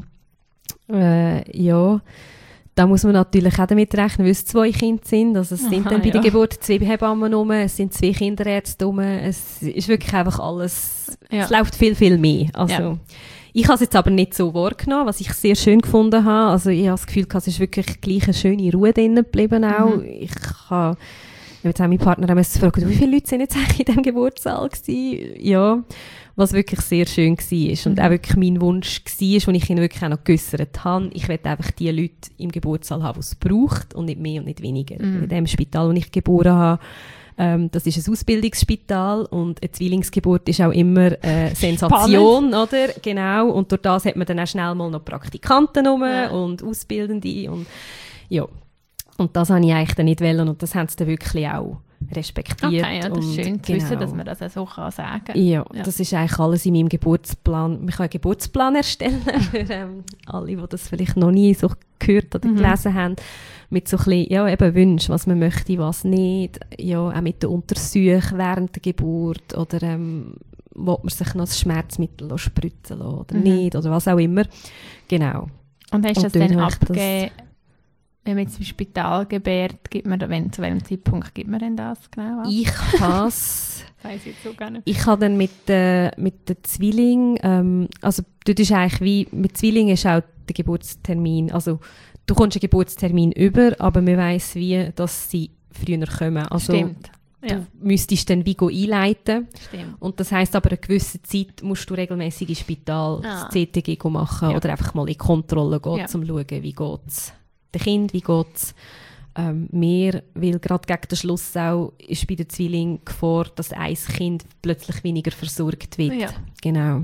äh, ja, da muss man natürlich auch damit rechnen, weil es zwei Kinder sind. Also es Aha, sind dann bei ja. der Geburt zwei Hebammen rum, es sind zwei Kinderärzte rum. Es ist wirklich einfach alles, ja. es läuft viel, viel mehr. Also, ja. Ich habe es jetzt aber nicht so wahrgenommen, was ich sehr schön gefunden habe. Also ich habe das Gefühl, es ist wirklich gleich eine schöne Ruhe drin geblieben auch. Mhm. Ich habe jetzt auch meinen Partner gefragt, wie viele Leute sind jetzt eigentlich in diesem Geburtssaal gewesen? Ja, was wirklich sehr schön war. Und mhm. auch wirklich mein Wunsch war, und ich ihn wirklich auch noch geäussert habe, ich will einfach die Leute im Geburtssaal haben, die es braucht und nicht mehr und nicht weniger. Mhm. In dem Spital, wo ich geboren habe, ähm, das ist ein Ausbildungsspital und eine Zwillingsgeburt ist auch immer eine äh, Sensation, Spannend. Oder? Genau. Und durch das hat man dann auch schnell mal noch Praktikanten rum ja. und Ausbildende und ja. Und das wollte ich eigentlich dann nicht wollen und das haben sie dann wirklich auch respektiert. Okay, ja, das ist schön zu genau. wissen, dass man das auch so kann sagen kann. Ja, ja, das ist eigentlich alles in meinem Geburtsplan. Man kann einen Geburtsplan erstellen, für ähm, alle, die das vielleicht noch nie so gehört oder mhm. gelesen haben, mit so ein bisschen, ja, eben Wünschen, was man möchte, was nicht. Ja, auch mit den Untersuchungen während der Geburt oder ähm, will man sich noch das Schmerzmittel spritzen lassen oder mhm. nicht oder was auch immer. Genau. Und hast du das dann abgegeben? Wenn man jetzt im Spital gebärt, gibt man, wenn, zu welchem Zeitpunkt gibt man denn das genau ab? Ich has, Weiss ich jetzt so gar nicht. Ich habe dann mit, äh, mit den Zwillingen, ähm, also dort ist eigentlich wie, mit Zwillingen ist auch der Geburtstermin, also du kommst einen Geburtstermin über, aber man weiss wie, dass sie früher kommen. Also, Stimmt. Ja. Du müsstest dann wie einleiten. Stimmt. Und das heisst aber, eine gewisse Zeit musst du regelmäßig ins Spital ah. das C T G machen ja. oder einfach mal in Kontrolle gehen, ja. um zu schauen, wie geht es dem Kind, wie geht es ähm, mir, weil gerade gegen den Schluss auch ist bei den Zwillingen Gefahr, dass ein Kind plötzlich weniger versorgt wird. Ja. Genau.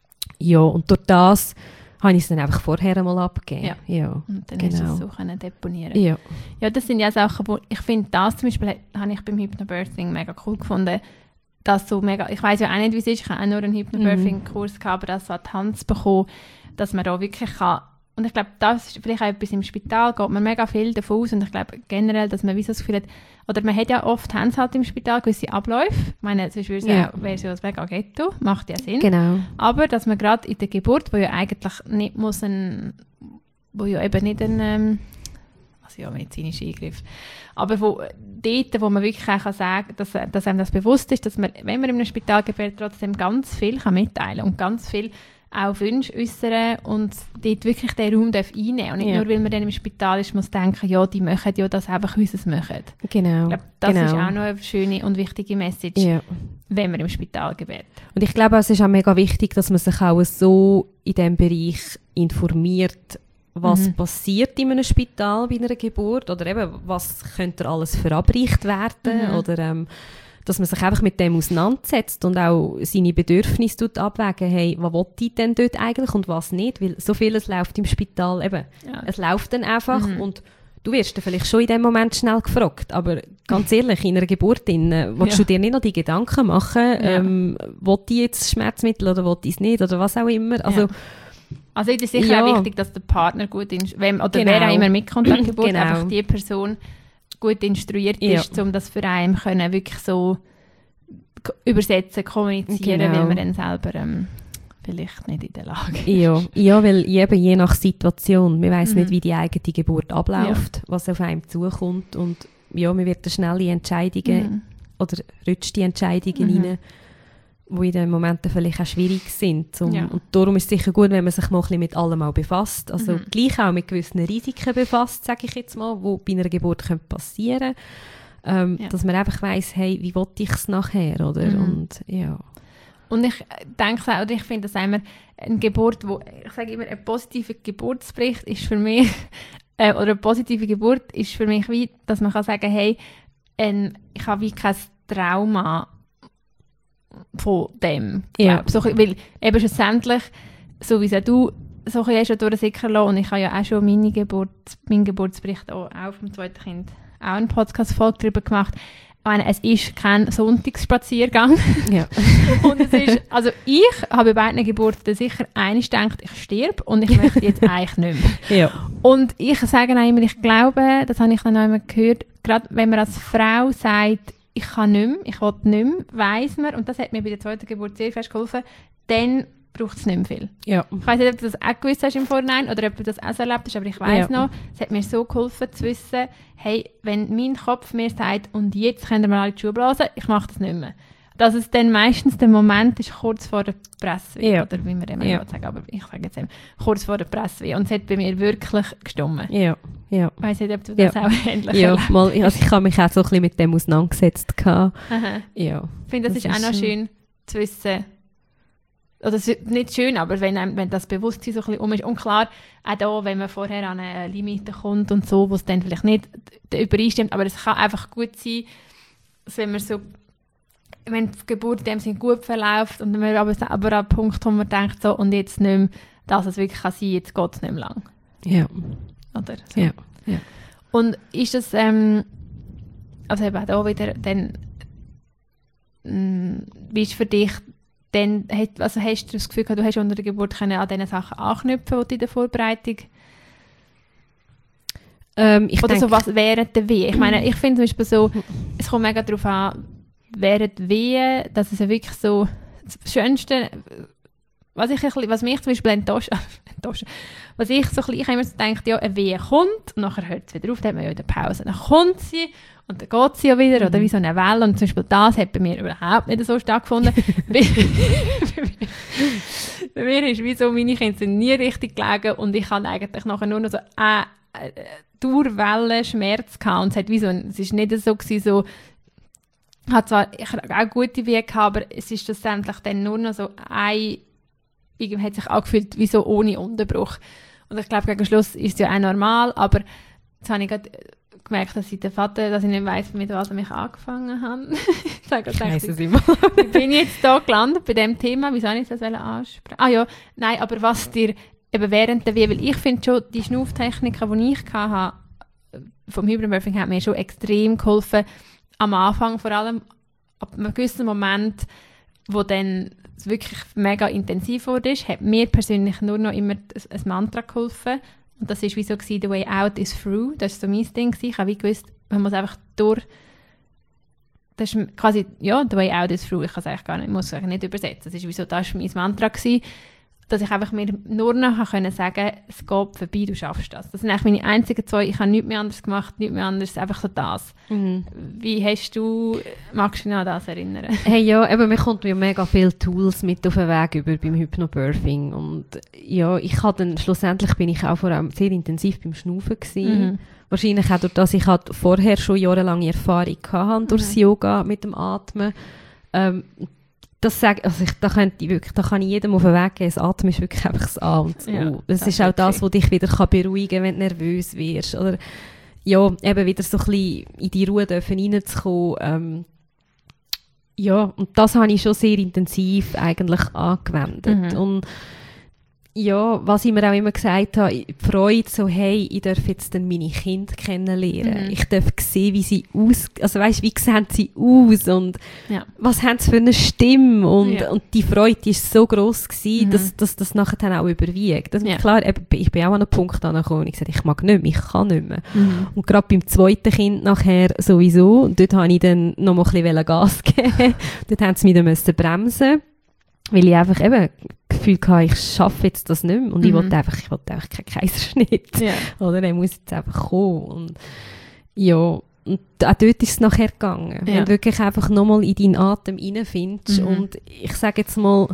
Ja, und durch das habe ich es dann einfach vorher mal abgegeben. Ja. Ja, und dann genau. hast du es so können deponieren. Ja. Ja, das sind ja Sachen, wo ich finde, das zum Beispiel habe ich beim Hypnobirthing mega cool gefunden, dass so mega, ich weiss ja auch nicht, wie es ist, ich habe auch nur einen Hypnobirthing-Kurs mhm. gehabt, aber das so an die Hand zu bekommen, dass man da wirklich kann. Und ich glaube, das ist vielleicht auch etwas im Spital, geht man mega viel davon aus. Und ich glaube generell, dass man wie so das Gefühl hat, oder man hat ja oft, haben sie halt im Spital gewisse Abläufe. Ich meine, sonst wäre es ja, wäre ja ein mega Ghetto, macht ja Sinn. Genau. Aber dass man gerade in der Geburt, wo ja eigentlich nicht muss ein, wo ja eben nicht ein, ähm, also ja, medizinischer Eingriff, aber wo, dort, wo man wirklich auch kann sagen kann, dass, dass einem das bewusst ist, dass man, wenn man in einem Spital gebärt, trotzdem ganz viel kann mitteilen und ganz viel auch Wünsche äußern und dort wirklich den Raum darf einnehmen. Und nicht ja. nur, weil man dann im Spital ist, muss denken, ja, die machen ja das einfach, wie sie es machen. Genau. Ich glaube, das genau. ist auch noch eine schöne und wichtige Message, ja. wenn man im Spital gebärt. Und ich glaube, es ist auch mega wichtig, dass man sich auch so in diesem Bereich informiert, was mhm. passiert in einem Spital bei einer Geburt oder eben, was könnte alles verabreicht werden mhm. oder ähm, dass man sich einfach mit dem auseinandersetzt und auch seine Bedürfnisse abwägen, hey, was will ich denn dort eigentlich und was nicht, weil so vieles läuft im Spital eben. Ja. Es läuft dann einfach mhm. und du wirst dann vielleicht schon in dem Moment schnell gefragt, aber ganz ehrlich, in einer Geburt in, willst ja. du dir nicht noch die Gedanken machen, ja. ähm, will ich jetzt Schmerzmittel oder will ich es nicht oder was auch immer. Also, ja. also es ist sicher ja. auch wichtig, dass der Partner gut ist, wenn, oder genau. wer auch immer mitkommt an die Geburt, genau. einfach die Person gut instruiert ja. ist, um das für einen können, wirklich so k- übersetzen, kommunizieren, genau. weil man dann selber ähm, vielleicht nicht in der Lage ist. Ja, ja weil eben je nach Situation, man weiss mhm. nicht, wie die eigene Geburt abläuft, ja. was auf einem zukommt und ja, man wird schnelle Entscheidungen mhm. oder rutscht die Entscheidungen Mhm. rein, die in den Momenten vielleicht auch schwierig sind. Um, Ja. Und darum ist es sicher gut, wenn man sich mal ein bisschen mit allem auch befasst. Also Mhm. gleich auch mit gewissen Risiken befasst, sage ich jetzt mal, die bei einer Geburt können passieren können. Ähm, Ja. Dass man einfach weiss, hey, wie will ich es nachher, oder? Mhm. Und ja. Und ich denke auch, oder ich finde, dass einmal eine Geburt, wo, ich sage immer, ein positiver Geburtsbericht ist für mich, äh, oder eine positive Geburt ist für mich wie, dass man kann sagen, hey, ähm, ich habe wie kein Trauma von dem. Ja. glaub. So, weil eben schlussendlich, so wie es auch du so ein bisschen schon durchsickern lassen, und ich habe ja auch schon meine Geburt, meinen Geburtsbericht auch, auch vom zweiten Kind auch eine Podcast-Folge darüber gemacht. Ich meine, es ist kein Sonntagsspaziergang. Ja. Und es ist, also ich habe bei beiden Geburten sicher eines gedacht, ich sterbe und ich möchte jetzt eigentlich nicht mehr. Ja. Und ich sage auch immer, ich glaube, das habe ich dann auch immer gehört, gerade wenn man als Frau sagt, ich kann nicht mehr, ich will nicht mehr, weiss man, und das hat mir bei der zweiten Geburt sehr fest geholfen, dann braucht es nicht mehr viel. Ja. Ich weiss nicht, ob du das auch gewusst hast im Vorhinein oder ob du das auch so erlebt hast, aber ich weiss Ja. noch, es hat mir so geholfen zu wissen, hey, wenn mein Kopf mir sagt, und jetzt können wir mal alle die Schuhe blasen, ich mache das nicht mehr. Dass es dann meistens der Moment ist, kurz vor der Pressweh, Ja. oder wie man immer Ja. sagen, aber ich sage jetzt eben, kurz vor der Pressweh. Und es hat bei mir wirklich gestummen. Ja. Ja. Ich weiss nicht, ob du Ja. das auch ähnlich Ja, erlebst. mal, also ich habe mich auch so ein bisschen mit dem auseinandergesetzt. gehabt. Aha. Ja. Ich finde, das, Das ist auch noch ist, äh, schön zu wissen, oder es ist nicht schön, aber wenn, einem, wenn das Bewusstsein so ein bisschen um ist. Und klar, auch da, wenn man vorher an eine Limite kommt und so, wo es dann vielleicht nicht d- übereinstimmt, aber es kann einfach gut sein, dass wenn man so, wenn die Geburt in dem Sinne gut verläuft und man aber selber an den Punkt, wo man denkt, so, und jetzt nicht mehr, dass es wirklich kann sein, jetzt geht es nicht mehr lang. Ja. Oder so. Ja. Ja. Und ist das, ähm, also eben auch da wieder, dann, mh, wie ist für dich, dann, hat, also hast du das Gefühl gehabt, du hast unter der Geburt können an diesen Sachen anknüpfen, die du in der Vorbereitung, Ähm, ich oder denke, so was während der Wehe? Ich meine, ich finde zum Beispiel so, es kommt mega darauf an, während der Wehe, dass es ja wirklich so, das Schönste, was, ich ein bisschen, was mich zum Beispiel enttäuscht, enttäuscht was ich so ein bisschen, ich habe immer so gedacht, ja, eine Wehe kommt und nachher hört es wieder auf, dann hat man ja wieder Pause. Dann kommt sie und dann geht sie ja wieder, Mhm. oder wie so eine Welle. Und zum Beispiel das hat bei mir überhaupt nicht so stattgefunden. bei, bei mir ist wie so, meine Kinder sind nie richtig gelegen und ich hatte eigentlich nachher nur noch so äh, äh, Dauerwellen Schmerz gehabt. Und es hat wie so, ein- es ist nicht so gewesen, so, ich hatte zwar ich hatte auch gute Wege gehabt, aber es ist schlussendlich dann nur noch so ein, irgendwie hat sich angefühlt wie so ohne Unterbruch. Und ich glaube, gegen Schluss ist es ja auch normal, aber jetzt habe ich gerade gemerkt, dass ich den Vater, dass ich nicht weiss, mit was ich angefangen habe. ich habe ich gerade weiss gedacht, es immer. wie bin ich jetzt da gelandet bei dem Thema? Wieso habe ich das ansprechen? Ah ja, nein, aber was dir eben während der Wehe, weil ich finde schon, die Schnauftechniken, die ich hatte, vom Hypnobirthing, hat mir schon extrem geholfen. Am Anfang vor allem, ab einem gewissen Moment, wo dann es wirklich mega intensiv wurde, hat mir persönlich nur noch immer ein, ein Mantra geholfen. Und das war wie so, gewesen, «The way out is through». Das war so mein Ding. Ich habe wie gewusst, man muss einfach durch... Das ist quasi, ja, «The way out is through». Ich kann es eigentlich gar nicht, muss es nicht übersetzen. Das ist wie so, das war mein Mantra gewesen, dass ich einfach mir nur noch können sagen, es geht vorbei, du schaffst das. Das sind eigentlich meine einzigen zwei, ich habe nichts mehr anderes gemacht, nichts mehr anderes, einfach so das. Mhm. Wie hast du, magst du dich noch an das erinnern? Hey, ja, eben, mir kommt ja mega viele Tools mit auf den Weg über beim Hypnobirthing. Und ja, ich hatte dann, schlussendlich bin ich auch vor allem sehr intensiv beim Schnaufen gewesen. Mhm. Wahrscheinlich auch durch das, ich hatte vorher schon jahrelange Erfahrung hatte durch das Mhm. Yoga mit dem Atmen. Ähm, das sag, also ich, da, könnte ich wirklich, da kann ich jedem auf den Weg geben, das Atmen ist wirklich einfach das A und das O. Ja, das, das ist auch ist das, okay. was dich wieder kann beruhigen kann, wenn du nervös wirst. Oder ja, eben wieder so ein bisschen in die Ruhe dürfen reinzukommen. Ähm, ja, und das habe ich schon sehr intensiv eigentlich angewendet. Mhm. Und ja, was ich mir auch immer gesagt habe, die Freude, so, hey, ich darf jetzt dann meine Kinder kennenlernen. Mhm. Ich darf sehen, wie sie aus, also weißt, wie sehen sie aus und Ja. was haben sie für eine Stimme und, Ja. und die Freude die ist so gross gewesen, Mhm. dass, dass das nachher dann auch überwiegt. Das, Ja. Klar, eben, ich bin auch an einen Punkt angekommen und ich gesagt, ich mag nicht mehr, ich kann nicht mehr. Mhm. Und gerade beim zweiten Kind nachher sowieso, und dort habe ich dann noch mal ein bisschen Gas geben. Dort haben sie mich dann müssen bremsen, weil ich einfach eben Gefühl hatte, ich schaffe jetzt das nicht mehr. Und ich Mhm. wollte einfach, ich wollte einfach keinen Kaiserschnitt. Ja. Oder er muss jetzt einfach kommen. Und ja, und auch dort ist es nachher gegangen. Ja. Wenn du wirklich einfach nochmal in deinen Atem reinfindest. Mhm. Und ich sage jetzt mal,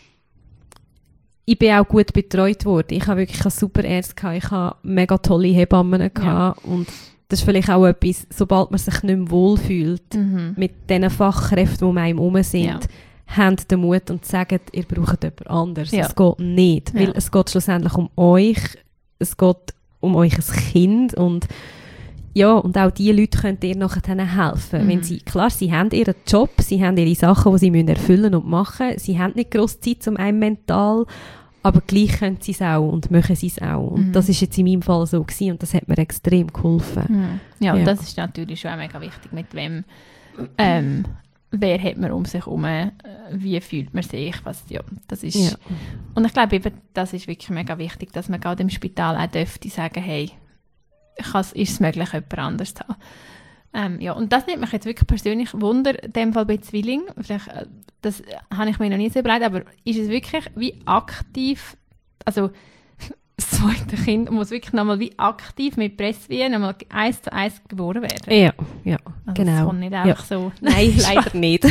ich bin auch gut betreut worden. Ich habe wirklich eine super Ärzte gehabt, ich habe mega tolle Hebammen gehabt. Ja. Und das ist vielleicht auch etwas, sobald man sich nicht mehr wohlfühlt Mhm. mit den Fachkräften, die um einen herum sind, Ja. haben den Mut und sagen, ihr braucht jemand anderes. Ja. Es geht nicht, Ja. weil es geht schlussendlich um euch, es geht um euch als Kind und ja, und auch diese Leute können dir nachher helfen. Mhm. Wenn sie, klar, sie haben ihren Job, sie haben ihre Sachen, die sie müssen erfüllen und machen, sie haben nicht grosse Zeit um einen mental, aber gleich können sie es auch und machen sie es auch. Und Mhm. das ist jetzt in meinem Fall so gewesen und das hat mir extrem geholfen. Mhm. Ja, Ja. und das ist natürlich schon auch mega wichtig, mit wem, ähm, wer hat man um sich herum, äh, wie fühlt man sich, was, ja, das ist, Ja. und ich glaube eben, das ist wirklich mega wichtig, dass man gerade im Spital auch dürfte sagen, hey, ist es möglich, jemand anderes zu haben. Ähm, ja, und das nimmt mich jetzt wirklich persönlich Wunder, in dem Fall bei Zwilling, vielleicht, äh, das habe ich mir noch nie so überlegt, aber ist es wirklich wie aktiv, also das zweite Kind muss wirklich nochmal wie aktiv mit Presswehen nochmal eins zu eins geboren werden? Ja, ja, Also genau. Das kommt nicht einfach so. Nein, leider nicht.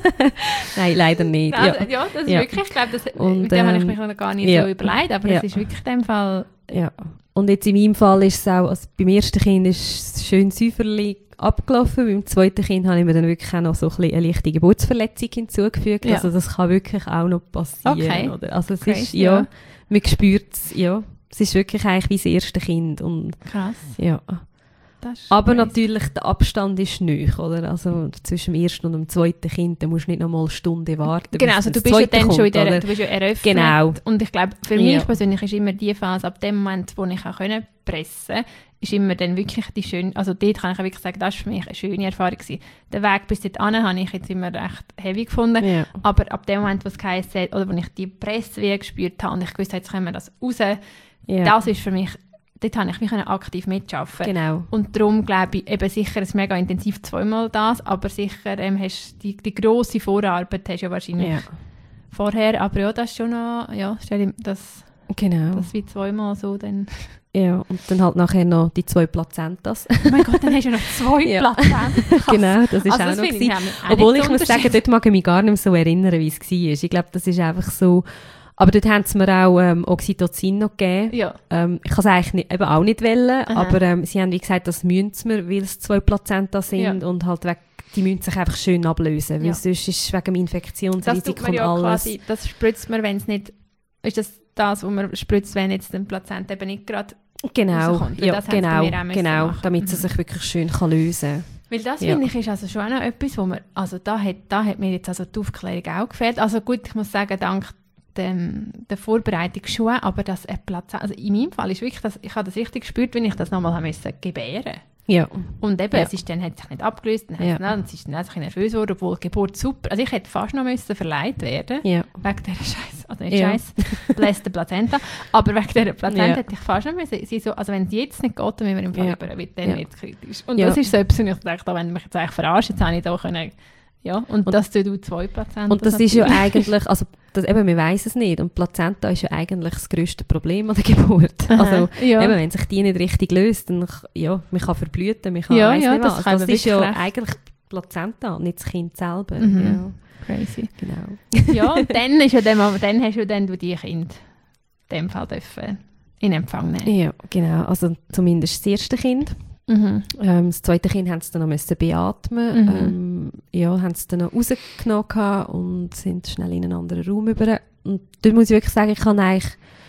Nein, leider nicht. Also, Ja. ja, das ist Ja. wirklich, ich glaube, das, Und, mit dem habe ich ähm, mich noch gar nicht ja. so überlegt, aber Ja. es ist wirklich in dem Fall, Ja. Und jetzt in meinem Fall ist es auch, also beim ersten Kind ist es schön säuferlich abgelaufen, beim zweiten Kind habe ich mir dann wirklich auch noch so ein bisschen eine leichte Geburtsverletzung hinzugefügt. Ja. Also das kann wirklich auch noch passieren. Okay. Oder? Also es Crazy, ist, ja, ja. man spürt es, ja. Es ist wirklich eigentlich wie das erste Kind. Und, krass. ja. Das ist Aber crazy. natürlich, der Abstand ist nöch, oder? Also zwischen dem ersten und dem zweiten Kind, da musst du nicht noch mal eine Stunde warten. Genau, bis also du das bist ja zweite dann kommt, schon in der, oder? du bist ja eröffnet. Genau. Und ich glaube, für Ja. mich persönlich ist immer die Phase, ab dem Moment, wo ich auch können pressen konnte, ist immer dann wirklich die schöne, also dort kann ich wirklich sagen, das war für mich eine schöne Erfahrung gewesen. Den Weg bis dorthin habe ich jetzt immer recht heavy gefunden. Ja. Aber ab dem Moment, wo es geheißen hat, oder wo ich die Presswehe gespürt habe und ich wusste, jetzt können wir das raus, Ja. das ist für mich, dort habe ich mich aktiv mitarbeiten. Genau. Und darum glaube ich, eben sicher ist mega intensiv zweimal das, aber sicher ähm, hast die, die grosse Vorarbeit hast du ja wahrscheinlich Ja. vorher, aber ja, das ist schon noch, ja, stell dir das, Genau. das wie zweimal so dann, Ja, und dann halt nachher noch die zwei Plazentas. oh mein Gott, dann hast du ja noch zwei Ja. Plazenten. Genau, das ist Also auch das noch finde ich gewesen. auch Obwohl nicht ich so muss sagen, unterschiedlich. dort mag ich mich gar nicht mehr so erinnern, wie es war. Ich glaube, das ist einfach so... Aber dort haben sie mir auch ähm, Oxytocin noch gegeben. Ja, Ähm, ich kann es eigentlich nicht, eben auch nicht wollen, Aha. aber ähm, sie haben wie gesagt, das müssen sie mir, weil es zwei Plazenta sind Ja. und halt weg, die müssen sich einfach schön ablösen, weil Ja. sonst ist es wegen dem das Infektionsrisiko tut man und ja alles... quasi, das spritzt man, wenn es nicht, ist das das, was man spritzt, wenn jetzt der Plazent eben nicht gerade, Genau, rauskommt, weil ja, das haben sie bei genau, mir auch müssen genau, machen. damit sie Mhm. sich wirklich schön kann lösen kann. weil das Ja. finde ich ist also schon auch noch etwas, wo man, also da hat, da hat mir jetzt also die Aufklärung auch gefehlt. Also gut, ich muss sagen, dank dem, der Vorbereitung schon, aber dass ein Plazenta, also in meinem Fall ist wirklich, das, ich habe das richtig gespürt, wenn ich das nochmal haben müssen gebären. Ja, Und eben, Ja. es ist dann, hat sich nicht abgelöst, dann, Ja. ja. dann, sie ist dann einfach nervös geworden, obwohl die Geburt super, also ich hätte fast noch müssen verleiht werden, ja, wegen dieser Scheiß, also nicht Ja. Scheiß, bläste Plazenta, aber wegen dieser Plazenta Ja. hätte ich fast noch müssen, sie so, also wenn es jetzt nicht geht, dann müssen wir im Fall Ja. über, wird dann Ja. wird es kritisch. Und Ja. das ist so etwas, wo ich dachte, wenn mich jetzt eigentlich verarscht, jetzt habe ich da können, ja, und, Und- das tut du zwei Plazenta. und das ist ja eigentlich, also das, eben, wir weiss es nicht und Plazenta ist ja eigentlich das grösste Problem an der Geburt. Aha, Also ja. eben, wenn sich die nicht richtig löst, dann ja, man kann verblüten, man kann Ja, weiss ja, nicht das was. kann Das wirklich ist ja recht. eigentlich Plazenta, nicht das Kind selber. Mhm. Crazy. Ja, genau. Ja, und dann, ist ja dem, dann hast du dann du die Kinder in dem Fall dürfen in Empfang nehmen. Ja, genau. Also zumindest das erste Kind. Mhm. Ähm, das zweite Kind haben sie dann noch müssen beatmen. Mhm. Ähm, ja, haben sie dann noch rausgenommen gehabt und sind schnell in einen anderen Raum über. Und dort muss ich wirklich sagen, ich kann eigentlich,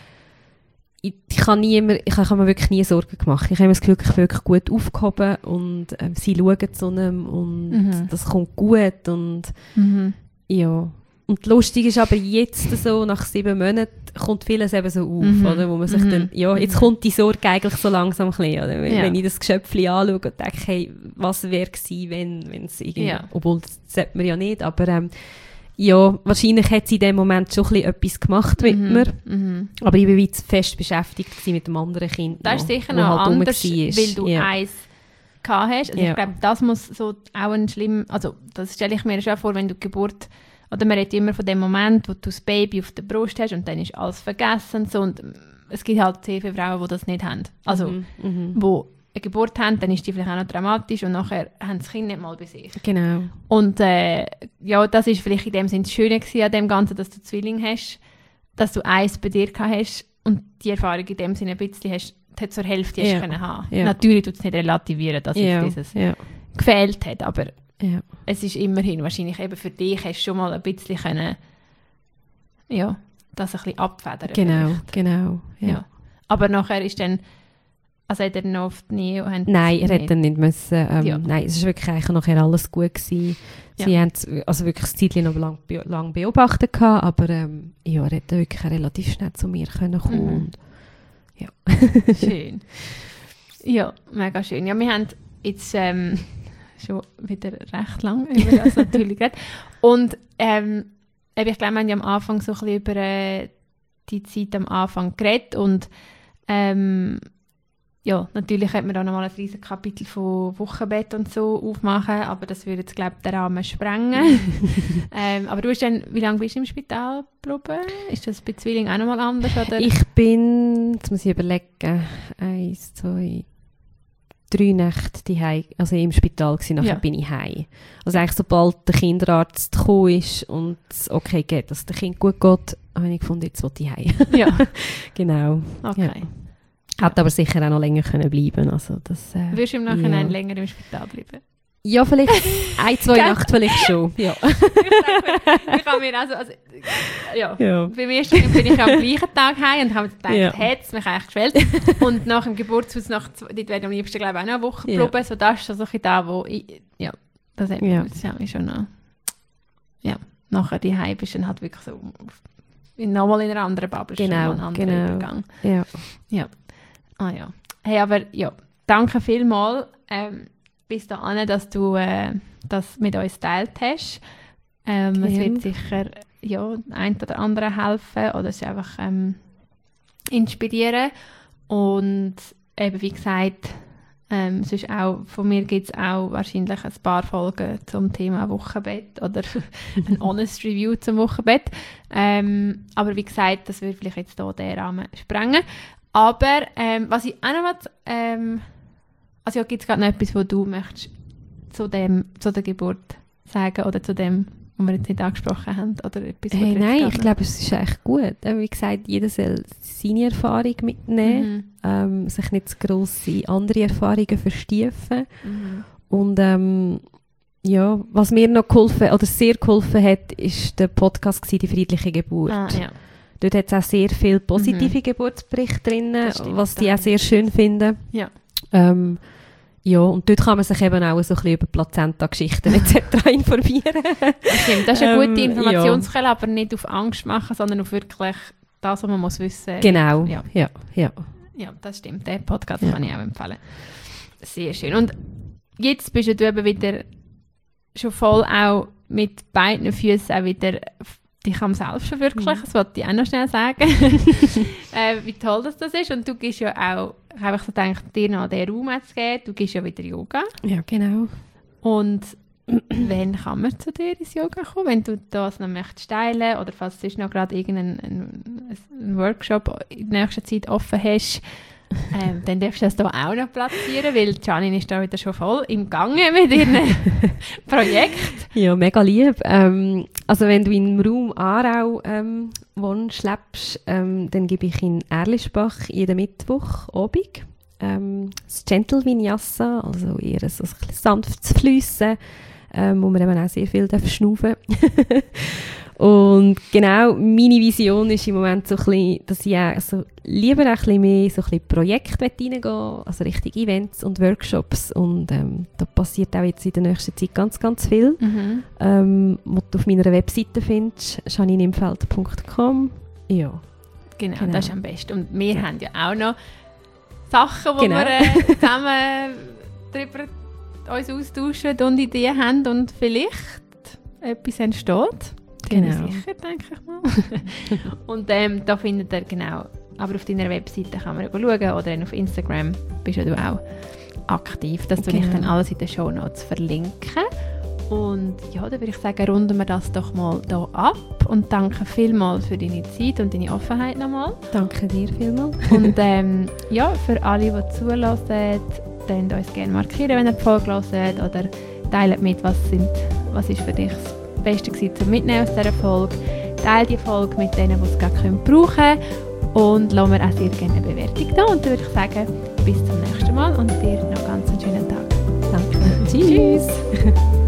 ich, ich kann nie immer, ich habe mir wirklich nie Sorgen gemacht. Ich habe immer das Gefühl, ich bin wirklich gut aufgehoben und ähm, sie schauen zu einem und Mhm. das kommt gut und Mhm. ja. Und lustig ist aber jetzt so, nach sieben Monaten kommt vieles eben so auf, Mhm. oder? Wo man sich Mhm. dann, ja, jetzt Mhm. kommt die Sorge eigentlich so langsam ein bisschen, oder? Wenn, Ja. wenn ich das Geschöpfchen anschaue und denke, hey, was wäre gewesen, wenn, wenn es irgendwie, Ja. obwohl das sollte man ja nicht, aber ähm, ja, wahrscheinlich hat sie in dem Moment schon ein bisschen etwas gemacht mit Mhm. mir, Mhm. aber ich war wie zu fest beschäftigt gewesen mit dem anderen Kind. Das noch, ist sicher wo noch halt rum anders, war. weil du ja. eins gehabt hast. Also Ja. ich glaube, das muss so auch ein schlimm, also das stelle ich mir schon vor, wenn du die Geburt, oder man redet immer von dem Moment, wo du das Baby auf der Brust hast und dann ist alles vergessen. So, und es gibt halt sehr viele Frauen, die das nicht haben. Also, Mhm. Mhm. wo eine Geburt haben, dann ist die vielleicht auch noch dramatisch und nachher haben das Kind nicht mal bei sich. Genau. Und äh, ja, das ist vielleicht in dem Sinne das Schöne gewesen an dem Ganzen, dass du Zwilling hast, dass du eins bei dir gehabt hast und die Erfahrung in dem Sinne ein bisschen hast, zur Hälfte hast ja. können haben. Ja. Natürlich tut es nicht relativieren, dass ja. jetzt dieses ja. gefehlt hat, aber ja. es ist immerhin wahrscheinlich eben für dich hast du schon mal ein bisschen können, ja, das ein bisschen abfedern. Genau, vielleicht. genau. Ja. Ja. Aber nachher ist dann, also hat er dann oft nie... Nein, er hätte dann nicht müssen. Ähm, Ja. Nein, es war wirklich eigentlich nachher alles gut gewesen. Sie Ja. haben es also wirklich das Zeitchen noch lang, lang beobachtet gehabt, aber ähm, ja, er hätte wirklich relativ schnell zu mir können kommen. Mhm. Und, ja. Schön. Ja, mega schön. Ja, wir haben jetzt ähm, schon wieder recht lang über das natürlich geredet. Und ähm, eben, ich glaube, wir haben ja am Anfang so ein bisschen über äh, die Zeit am Anfang geredet und ähm, ja, natürlich könnte man da nochmal ein riesiges Kapitel von Wochenbett und so aufmachen, aber das würde jetzt, glaube ich, den Rahmen sprengen. ähm, aber du hast dann, wie lange bist du im Spital geblieben? Ist das bei Zwilling auch nochmal anders? Oder? Ich bin, jetzt muss ich überlegen, eins, zwei, drei Nächte daheim, also im Spital gewesen, nachher Ja. bin ich heim. Also eigentlich sobald der Kinderarzt gekommen ist und es okay geht, dass dem Kind gut geht, habe ich gefunden, jetzt will ich heim. Ja, Genau. okay. Ja. Hätte aber sicher auch noch länger können bleiben. Also das, äh, Würdest du im Nachhinein ja. länger im Spital bleiben? Ja, vielleicht ein, zwei Nacht vielleicht schon. Ja. Ich habe mir also, also ja. Ja. Beim ersten Kind bin ich am gleichen Tag heim und habe gedacht, Ja. hat es mich eigentlich geschwellt. Und nach dem Geburtshaus, nach zwei, dort wäre am liebsten, glaube ich, auch noch eine Woche Ja. geblieben. So, das ist so ein bisschen da, wo ich, ja, das hat, Ja. das hat mich schon noch, ja, nachher die Heim bist dann halt wirklich so, in, nochmal in einer anderen Bubble, schon Genau, mal ein anderer genau. Übergang. Ja. Ja. Ah ja. Hey, aber ja, danke vielmals ähm, bis dahin, dass du äh, das mit uns geteilt hast. Ähm, es Gern. wird sicher ja, ein oder andere helfen oder es einfach ähm, inspirieren. Und eben wie gesagt, ähm, sonst auch, von mir gibt es auch wahrscheinlich ein paar Folgen zum Thema Wochenbett oder ein Honest Review zum Wochenbett. Ähm, aber wie gesagt, das würde vielleicht jetzt hier den Rahmen sprengen. Aber ähm, was ich auch noch will, ähm, also ja, gibt es gerade noch etwas, was du möchtest zu, dem, zu der Geburt sagen oder zu dem, was wir jetzt nicht angesprochen haben? Oder etwas, was Hey, dir jetzt nein, gerade ich glaube, es ist echt gut. Äh, Wie gesagt, jeder soll seine Erfahrung mitnehmen, Mhm. ähm, sich nicht zu grosse andere Erfahrungen verstiefen. Mhm. Und ähm, ja, was mir noch geholfen oder sehr geholfen hat, ist der Podcast gewesen, «Die friedliche Geburt». Ah, ja. Dort hat es auch sehr viele positive Mhm. Geburtsberichte drin, Das stimmt, was die ja. auch sehr schön finden. Ja. Ähm, ja, und dort kann man sich eben auch so ein bisschen über Plazenta-Geschichten et cetera informieren. Das stimmt. Das ist eine Ähm, gute Informationsquelle, aber nicht auf Angst machen, sondern auf wirklich das, was man muss wissen. Genau, Ja. ja, ja. Ja, das stimmt. Den Podcast Ja. kann ich auch empfehlen. Sehr schön. Und jetzt bist du eben wieder schon voll auch mit beiden Füßen auch wieder f- dich am Selbstverwirklichen. Das wollte ich auch noch schnell sagen. äh, wie toll das, das ist. Und du gibst ja auch, ich habe so gedacht, dir noch den Raum zu geben. Du gibst ja wieder Yoga. Ja, genau. Und wann kann man zu dir ins Yoga kommen? Wenn du das noch möchtest teilen oder falls du noch gerade irgendeinen einen, einen Workshop in der nächsten Zeit offen hast, ähm, dann darfst du das hier auch noch platzieren, weil Janine ist da wieder schon voll im Gange mit ihrem Projekt. Ja, mega lieb. Ähm, also wenn du im Raum Aarau ähm, wohnst, lebst, ähm, dann gebe ich in Erlischbach jeden Mittwoch Abend ähm, das Gentle Vinyasa, also eher so ein bisschen sanftes Fliessen, ähm, wo man eben auch sehr viel darf schnaufen. Und genau, meine Vision ist im Moment so ein bisschen, dass ich auch so lieber ein bisschen mehr so ein bisschen Projekte reingehen will, also richtig Events und Workshops. Und ähm, da passiert auch jetzt in der nächsten Zeit ganz, ganz viel. Mhm. Ähm, was du auf meiner Webseite findest, janine imfeld punkt com. Ja. Genau, Genau. das ist am besten. Und wir Ja. haben ja auch noch Sachen, wo Genau. wir äh, zusammen darüber uns austauschen und Ideen haben und vielleicht etwas entsteht. Genau. Ziemlich sicher, denke ich mal. Und ähm, da findet ihr genau, aber auf deiner Webseite kann man schauen oder dann auf Instagram bist ja du auch aktiv. Das tue ich Genau. dann alles in den Shownotes verlinken. Und ja, dann würde ich sagen, runden wir das doch mal hier ab und danke vielmals für deine Zeit und deine Offenheit nochmal. Danke dir vielmals. Und ähm, ja, für alle, die zulassen, könnt uns gerne markieren, wenn ihr die Folge hört, oder teilt mit, was, sind, was ist für dich das Beste gewesen, zum Mitnehmen aus dieser Folge. Teilt die Folge mit denen, die es gerade brauchen können, und lasst mir auch sehr gerne eine Bewertung da. Und dann würde ich sagen, bis zum nächsten Mal und dir noch ganz einen schönen Tag. Danke. Tschüss.